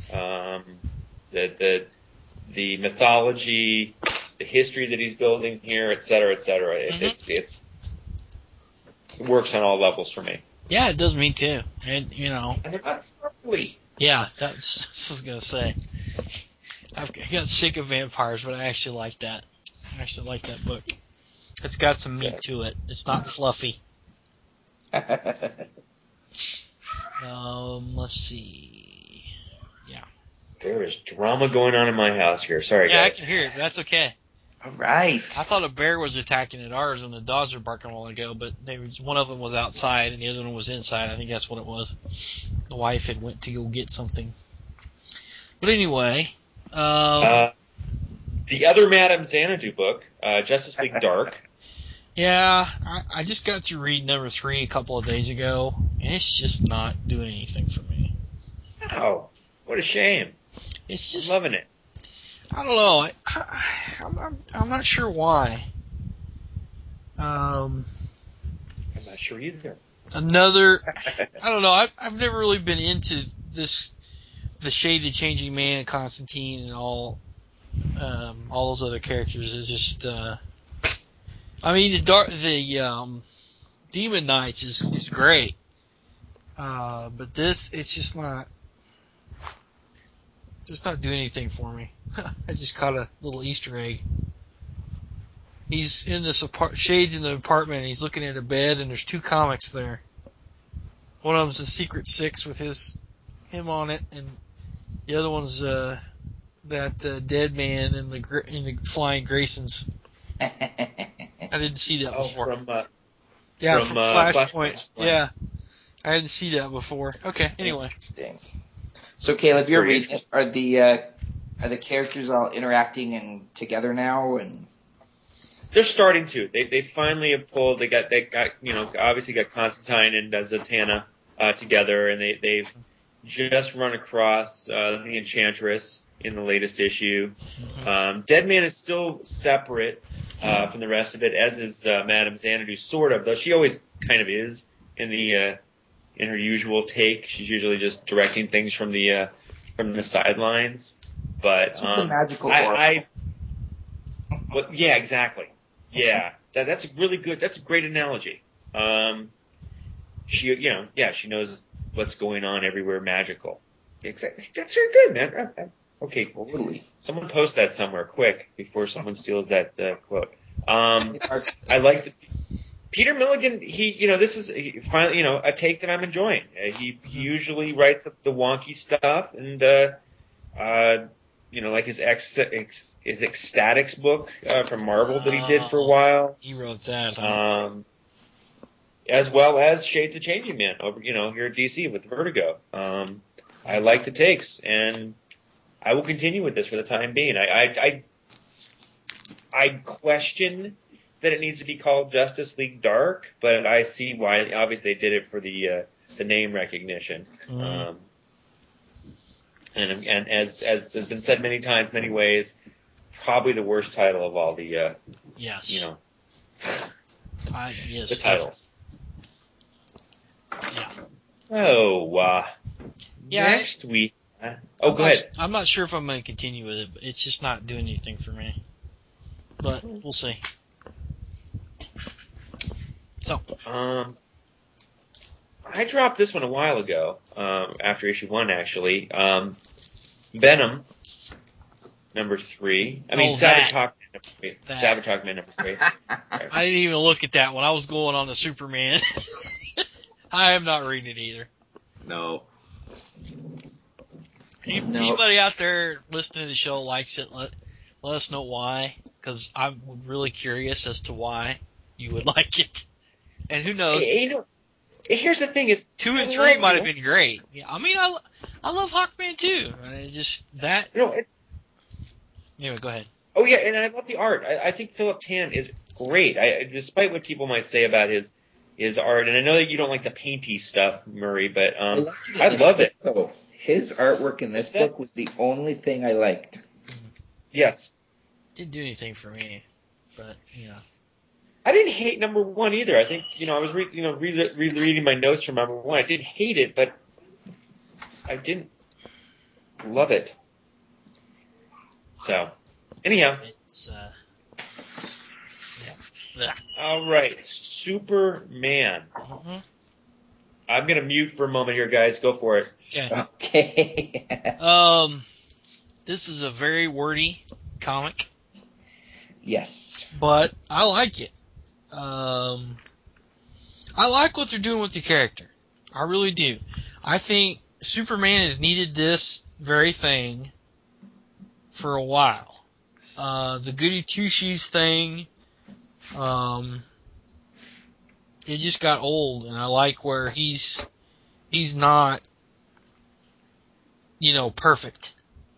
the mythology, the history that he's building here, et cetera, et cetera. It works on all levels for me. Yeah, it does me too. And and they're not sparkly. Yeah, that's what I was gonna say. I got sick of vampires, but I actually like that. I actually like that book. It's got some meat to it. It's not fluffy. Let's see. Yeah. There is drama going on in my house here. Sorry, guys. Yeah, I can hear it, but that's okay. All right. I thought a bear was attacking at ours when the dogs were barking a while ago, but one of them was outside and the other one was inside. I think that's what it was. The wife had went to go get something. But anyway, the other Madame Xanadu book, Justice League Dark. Yeah, I just got to read number 3 a couple of days ago, and it's just not doing anything for me. Oh, what a shame! It's just I'm loving it. I don't know. I'm not sure why. I'm not sure either. I don't know. I've never really been into the Shaded Changing Man and Constantine and all those other characters. It's just, I mean, the Demon Knights is great. But it's just not doing anything for me. I just caught a little Easter egg. He's in this Shade's in the apartment, and he's looking at a bed, and there's 2 comics there. One of them's the Secret Six with him on it, and the other one's that Dead Man in the Flying Graysons. I didn't see that before. From Flashpoint. Yeah, I didn't see that before. Okay, anyway. Interesting. So, Caleb, you're reading it. Are the characters all interacting and together now? And they're starting to. They finally have pulled. They got obviously got Constantine and Zatanna together, and they've just run across the Enchantress in the latest issue. Dead Man is still separate from the rest of it, as is Madame Xanadu, sort of, though she always kind of is in her usual take. She's usually just directing things from the sidelines. But it's a magical aura. Yeah, exactly. Yeah, that's a really good. That's a great analogy. She knows what's going on everywhere. Magical. Exactly. That's very good, man. Okay, Totally. someone post that somewhere quick before someone steals that quote. I like the Peter Milligan. This is finally, a take that I'm enjoying. He usually writes the wonky stuff, and like his Ecstatics book from Marvel that he did for a while. He wrote that. Huh? As well as Shade the Changing Man over, here at DC with Vertigo. I like the takes, and I will continue with this for the time being. I question that it needs to be called Justice League Dark, but I see why. Obviously, they did it for the name recognition. And as has been said many times, many ways, probably the worst title of all the yes. The titles. Yeah. So next week. Go ahead. I'm not sure if I'm going to continue with it. But it's just not doing anything for me. But we'll see. So. I dropped this one a while ago, after issue 1, actually. Venom, number 3. Savage Hawkman, number 3. Savage Hawkman, number 3. I didn't even look at that one. I was going on the Superman. I am not reading it either. No. Anybody out there listening to the show likes it, let us know why, because I'm really curious as to why you would like it. And who knows? Here's the thing: is 2 and 3 might have been great. Yeah, I love Hawkman too. Just that. Anyway, go ahead. Oh yeah, and I love the art. I think Philip Tan is great. Despite what people might say about his art, and I know that you don't like the painty stuff, Murray, but I love it. Though. His artwork in this book was the only thing I liked. Yes. Didn't do anything for me, but I didn't hate number 1 either. I think I was rereading my notes from number 1. I didn't hate it, but I didn't love it. So, anyhow, it's all right, Superman. Mm-hmm. I'm gonna mute for a moment here, guys. Go for it. Okay. This is a very wordy comic. Yes. But I like it. I like what they're doing with the character. I really do. I think Superman has needed this very thing for a while. The goody two-shoes thing, it just got old, and I like where he's not, perfect.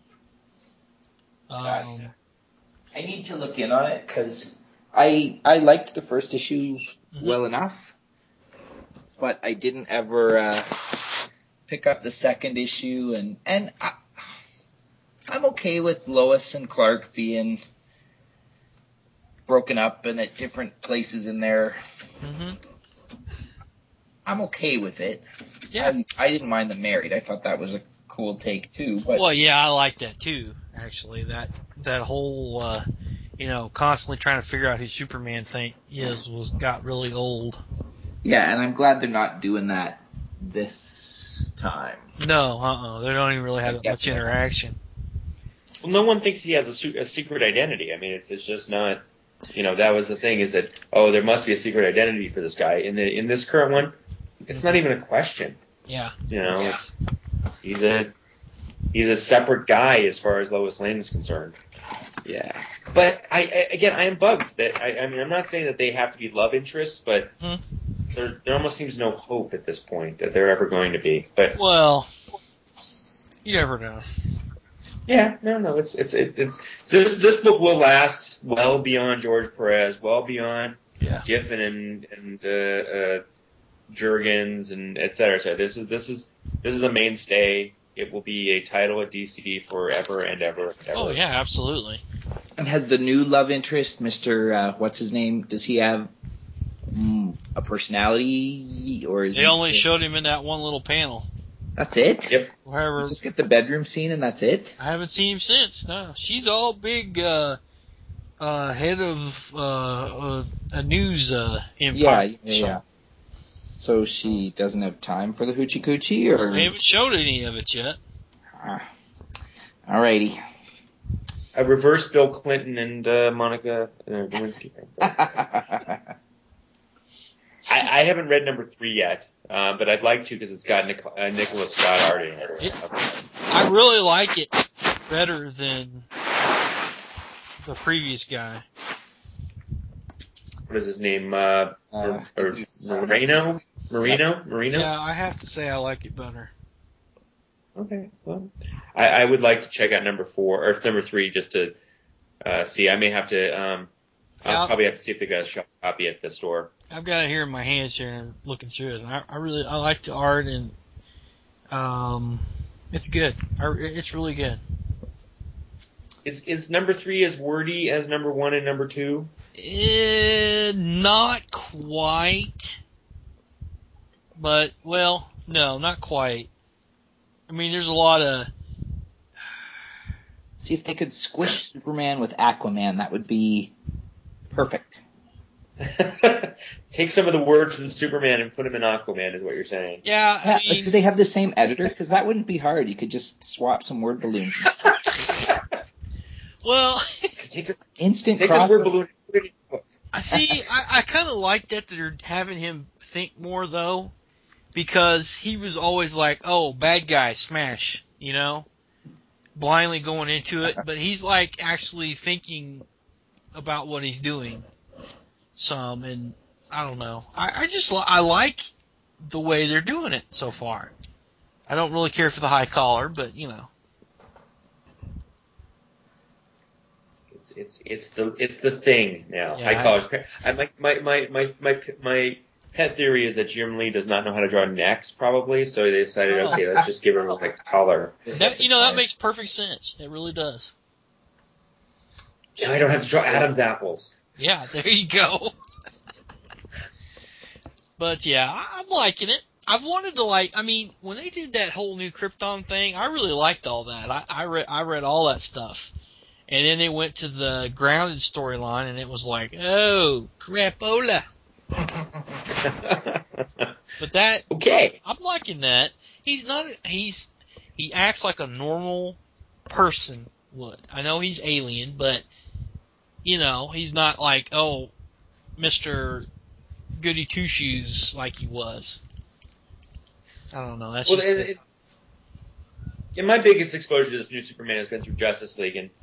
I need to look in on it because I liked the first issue well enough, but I didn't ever pick up the second issue, and I'm okay with Lois and Clark being broken up and at different places in there. Mm-hmm. I'm okay with it. Yeah. I didn't mind them married. I thought that was a cool take too. But well, yeah, I like that too. Actually, that whole constantly trying to figure out who Superman got really old. Yeah, and I'm glad they're not doing that this time. No, they don't even really have that much interaction. Well, no one thinks he has a secret identity. I mean, it's just not. That was the thing, is that there must be a secret identity for this guy. In this current one, it's not even a question. Yeah. He's a separate guy as far as Lois Lane is concerned. Yeah. But I am bugged that I'm not saying that they have to be love interests, but there almost seems no hope at this point that they're ever going to be. But you never know. Yeah, no. It's this book will last well beyond George Perez, well beyond Giffen and Jurgens and et cetera. So this is a mainstay. It will be a title at DC forever and ever and ever. Oh yeah, absolutely. And has the new love interest, Mr. What's his name? Does he have a personality, or is they only showed him in that one little panel? That's it? Yep. You just get the bedroom scene and that's it? I haven't seen him since. No, she's all big head of a news empire. Yeah. So she doesn't have time for the hoochie coochie, or they haven't showed any of it yet. Alrighty. A reverse Bill Clinton and Monica Lewinsky thing. I haven't read number 3 yet, but I'd like to because it's got Nicholas Scott art in it. I really like it better than the previous guy. What is his name? Jesus. Marino? Yeah, I have to say I like it better. Okay, well, I would like to check out number 4 or number 3 just to see. I may have to. I'll probably have to see if they got a copy at the store. I've got it here in my hands here and looking through it. And I like the art and it's good. It's really good. Is number 3 as wordy as number 1 and number 2? Not quite. But well, no, not quite. I mean, there's a lot of. See if they could squish Superman with Aquaman. That would be perfect. Take some of the words from Superman and put them in Aquaman, is what you're saying. Yeah, I mean, like, do they have the same editor? Because that wouldn't be hard. You could just swap some word balloons and stuff. Well, instant take cross. this word balloon. And put it in the book. I kind of like that they're having him think more though, because he was always like, "Oh, bad guy, smash," blindly going into it. But he's like actually thinking about what he's doing. Some, and I don't know. I like the way they're doing it so far. I don't really care for the high collar, but It's the thing now. Yeah, High collars. My pet theory is that Jim Lee does not know how to draw necks, probably. So they decided, okay, let's just give him a collar. That makes perfect sense. It really does. Now I don't have to draw Adam's apples. Yeah, there you go. But yeah, I'm liking it. I've wanted to when they did that whole new Krypton thing, I really liked all that. I read all that stuff. And then they went to the Grounded storyline and it was like, oh, crapola. But that, okay. I'm liking that. He acts like a normal person would. I know he's alien, but, he's not like, oh, Mr. Goody Two Shoes like he was. I don't know. That's my biggest exposure to this new Superman has been through Justice League, and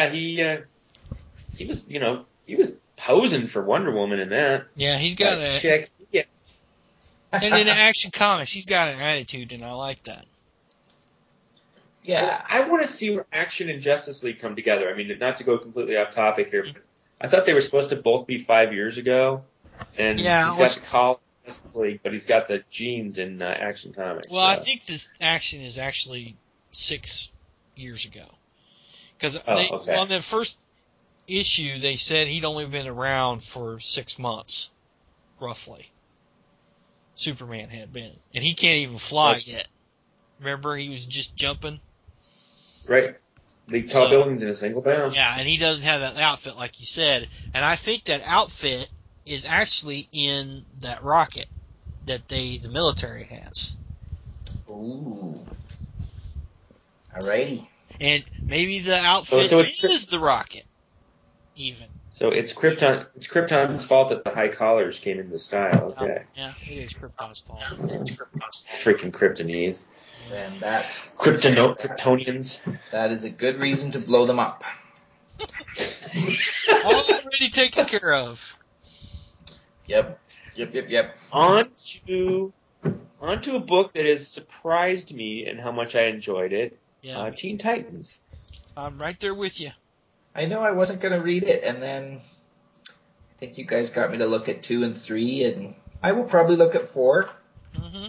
he was posing for Wonder Woman in that. Yeah, he's got chick. Yeah. And in the Action Comics, he's got an attitude, and I like that. Yeah, well, I want to see where Action and Justice League come together. I mean, not to go completely off topic here, but I thought they were supposed to both be 5 years ago. And he's got the collar in Justice League, but he's got the jeans in Action Comics. Well, I think this Action is actually 6 years ago. Because on the first issue, they said he'd only been around for 6 months, roughly. Superman had been. And he can't even fly yet. Remember, he was just jumping? Right. The tall buildings in a single bound. Yeah, and he doesn't have that outfit like you said. And I think that outfit is actually in that rocket that the military has. Ooh. Alrighty. And maybe the outfit is the rocket, even. So it's Krypton's fault that the high collars came into style. Okay. Yeah, it is Krypton's fault. Freaking Kryptonese. And that's Kryptonians. That is a good reason to blow them up. Already taken care of. Yep. On to a book that has surprised me in how much I enjoyed it. Yeah, Teen Titans. I'm right there with you. I know I wasn't going to read it, and then I think you guys got me to look at 2 and 3, and I will probably look at 4. Mm-hmm.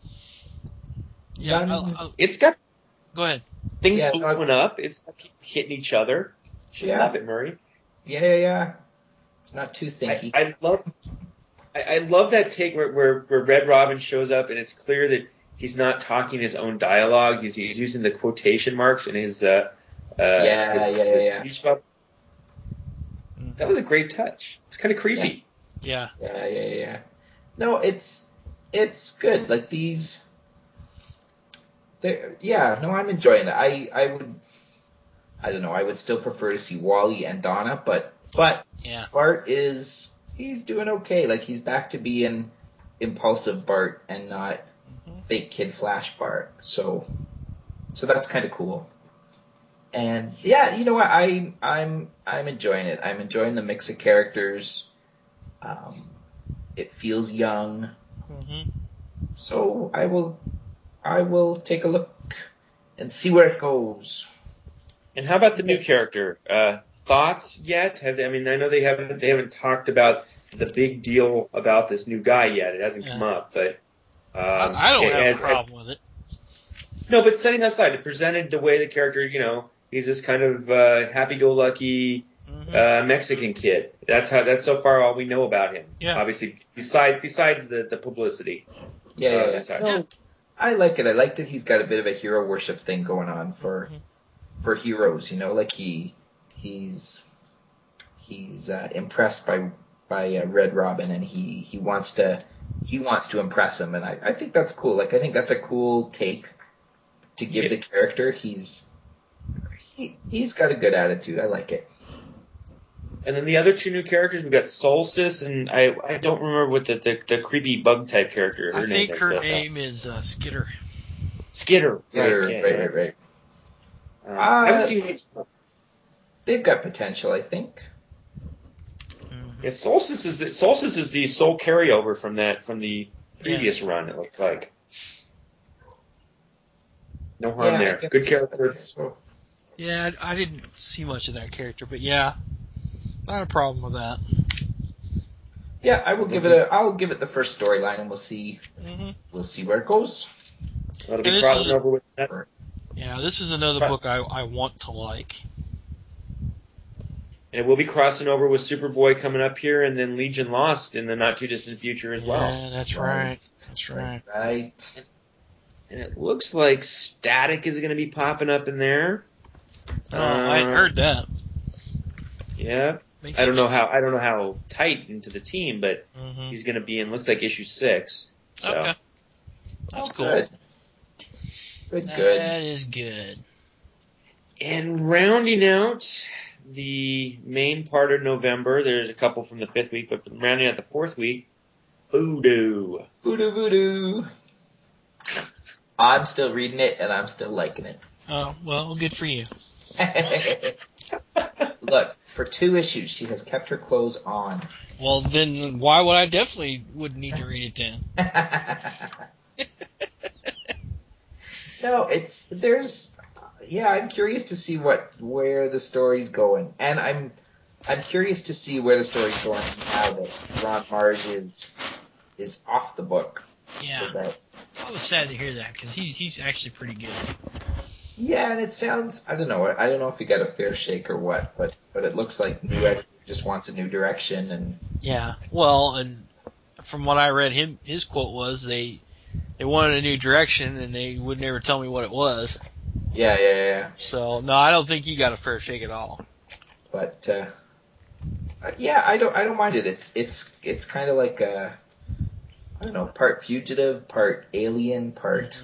Yeah, it's got go ahead. Things blowing up. It's got people hitting each other. You should love it, Murray. Yeah. It's not too thinky. I love that take where Red Robin shows up, and it's clear that he's not talking his own dialogue. He's using the quotation marks in his speech bubbles. That was a great touch. It's kind of creepy. Yes. Yeah. No, it's good. Like these. I'm enjoying it. I would I don't know. I would still prefer to see Wally and Donna, but Yeah. Bart he's doing okay. Like, he's back to being impulsive Bart and not fake Kid Flash Bart. So that's kind of cool. And yeah, you know what? I'm enjoying it. I'm enjoying the mix of characters. It feels young. Mm-hmm. So I will take a look and see where it goes. And how about the new character? Thoughts yet? I know they haven't talked about the big deal about this new guy yet. It hasn't come up, but I don't have a problem with it. No, but setting that aside, it presented the way the character, he's this kind of happy-go-lucky Mexican kid. That's so far all we know about him. Yeah. Obviously, besides the publicity. Yeah. No, I like it. I like that he's got a bit of a hero worship thing going on for heroes. Like he's impressed by Red Robin, and he wants to impress him, and I think that's cool. Like, I think that's a cool take to give the character. He's got a good attitude. I like it. And then the other two new characters, we've got Solstice, and I don't remember what the creepy bug type character. I think her name is Skitter. Skitter. Right. I haven't seen it. They've got potential, I think. Yeah, Solstice is the sole carryover from the previous run. It looks like. No harm there. Good character. Yeah, I didn't see much of that character, but yeah, not a problem with that. Yeah, I'll give it the first storyline, and we'll see. We'll see where it goes. That'll be crossing over with that. Yeah, this is another book I want to like. And we'll be crossing over with Superboy coming up here, and then Legion Lost in the not too distant future as well. Yeah, that's right. That's right. Right. And it looks like Static is going to be popping up in there. Oh, I hadn't heard that. Yeah. I don't know how tight into the team, but he's going to be in. Looks like issue 6. So. Okay. That's cool. Good. That is good. And rounding out the main part of November, there's a couple from the 5th week, but rounding out the 4th week, Voodoo. Voodoo. I'm still reading it, and I'm still liking it. Oh, well, good for you. Look, for 2 issues, she has kept her clothes on. Well, then why would I definitely would need to read it then? No, I'm curious to see where the story's going, and I'm curious to see where the story's going now that Ron Marz is off the book. Yeah, so I was sad to hear that because he's actually pretty good. Yeah, and it sounds, I don't know if he got a fair shake or what, but it looks like new editor just wants a new direction. And yeah, well, and from what I read, his quote was they wanted a new direction and they would never tell me what it was. Yeah. So no, I don't think he got a fair shake at all. But yeah, I don't mind it. It's kind of like I don't know, part fugitive, part alien, part.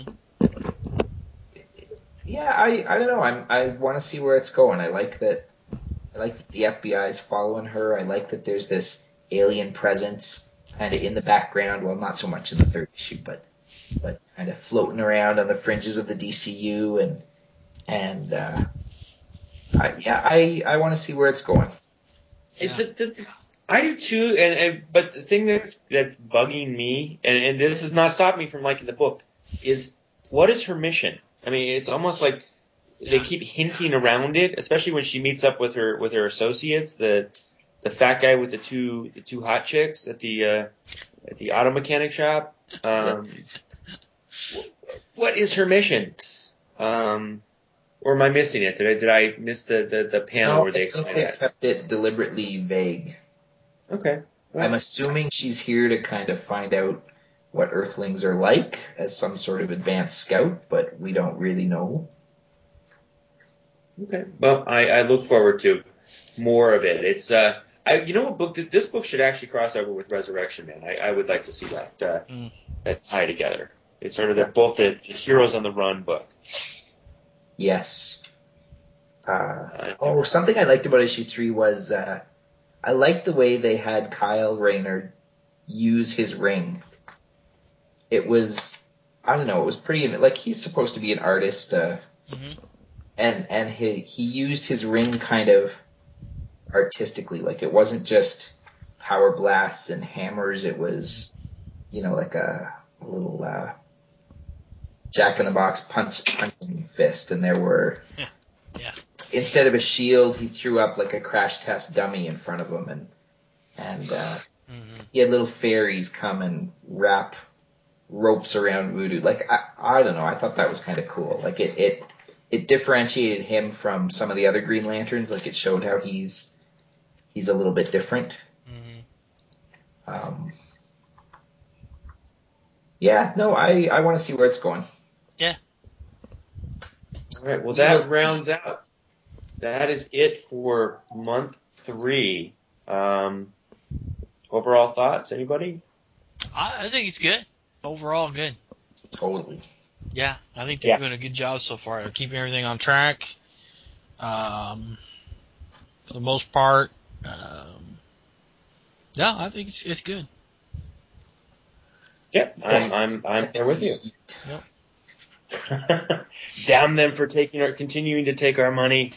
Yeah, I don't know. I want to see where it's going. I like that the FBI is following her. I like that there's this alien presence kind of in the background. Well, not so much in the 3rd issue, but kind of floating around on the fringes of the DCU, and I want to see where it's going. Yeah. I do too, but the thing that's bugging me, and this is not stopping me from liking the book, is what is her mission? I mean, it's almost like they keep hinting around it, especially when she meets up with her associates, the fat guy with the two hot chicks at the auto mechanic shop. What is her mission? Or am I missing it? Did I miss the panel where they explain they that? kept it deliberately vague. Okay. Well, I'm assuming she's here to kind of find out what Earthlings are like as some sort of advanced scout, but we don't really know. Okay. Well, I look forward to more of it. It's you know what book this book should actually cross over with Resurrection Man. I would like to see that tie together. It's sort of both the Heroes on the Run book. Yes. Something I liked about issue 3 was I liked the way they had Kyle Rayner use his ring. It was, I don't know, it was pretty, like, he's supposed to be an artist, and he used his ring kind of artistically. Like, it wasn't just power blasts and hammers, it was, like a little Jack-in-the-Box punching fist, and there were... Yeah. Instead of a shield, he threw up like a crash test dummy in front of him, and he had little fairies come and wrap ropes around Voodoo. Like, I don't know, I thought that was kind of cool. Like, it differentiated him from some of the other Green Lanterns. Like, it showed how he's a little bit different. Yeah, no, I want to see where it's going. Yeah. All right, well, that rounds out. That is it for month 3. Overall thoughts, anybody? I think it's good. Overall, good. Totally. Yeah, I think they're doing a good job so far. They're keeping everything on track. For the most part. Yeah, I think it's good. Yep, I'm there with you. Yep. Damn them for continuing to take our money.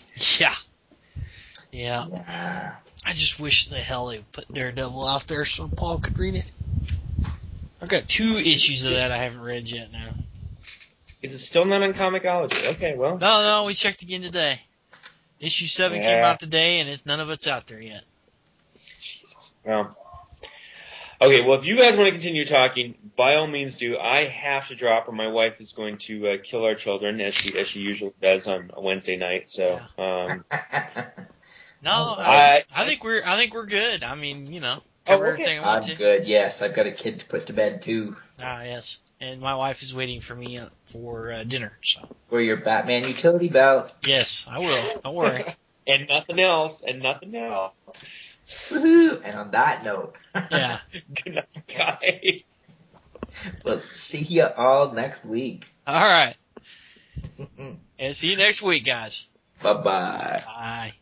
Yeah. I just wish the hell they put Daredevil out there so Paul could read it. I've got 2 issues of that I haven't read yet now. Is it still not on Comixology? Okay, well. No, we checked again today. Issue 7 came out today, and none of it's out there yet. Jesus. Well. Okay, well, if you guys want to continue talking, by all means do. I have to drop, or my wife is going to kill our children, as she usually does on a Wednesday night. So, No, I think we're good. I mean, cover everything I want to. I'm good. Yes, I've got a kid to put to bed too. Yes, and my wife is waiting for me for dinner. So. For your Batman utility belt. Yes, I will. Don't worry. And nothing else. Woohoo! And on that note. Yeah. Good night, guys. We'll see you all next week. All right. And see you next week, guys. Bye-bye. Bye.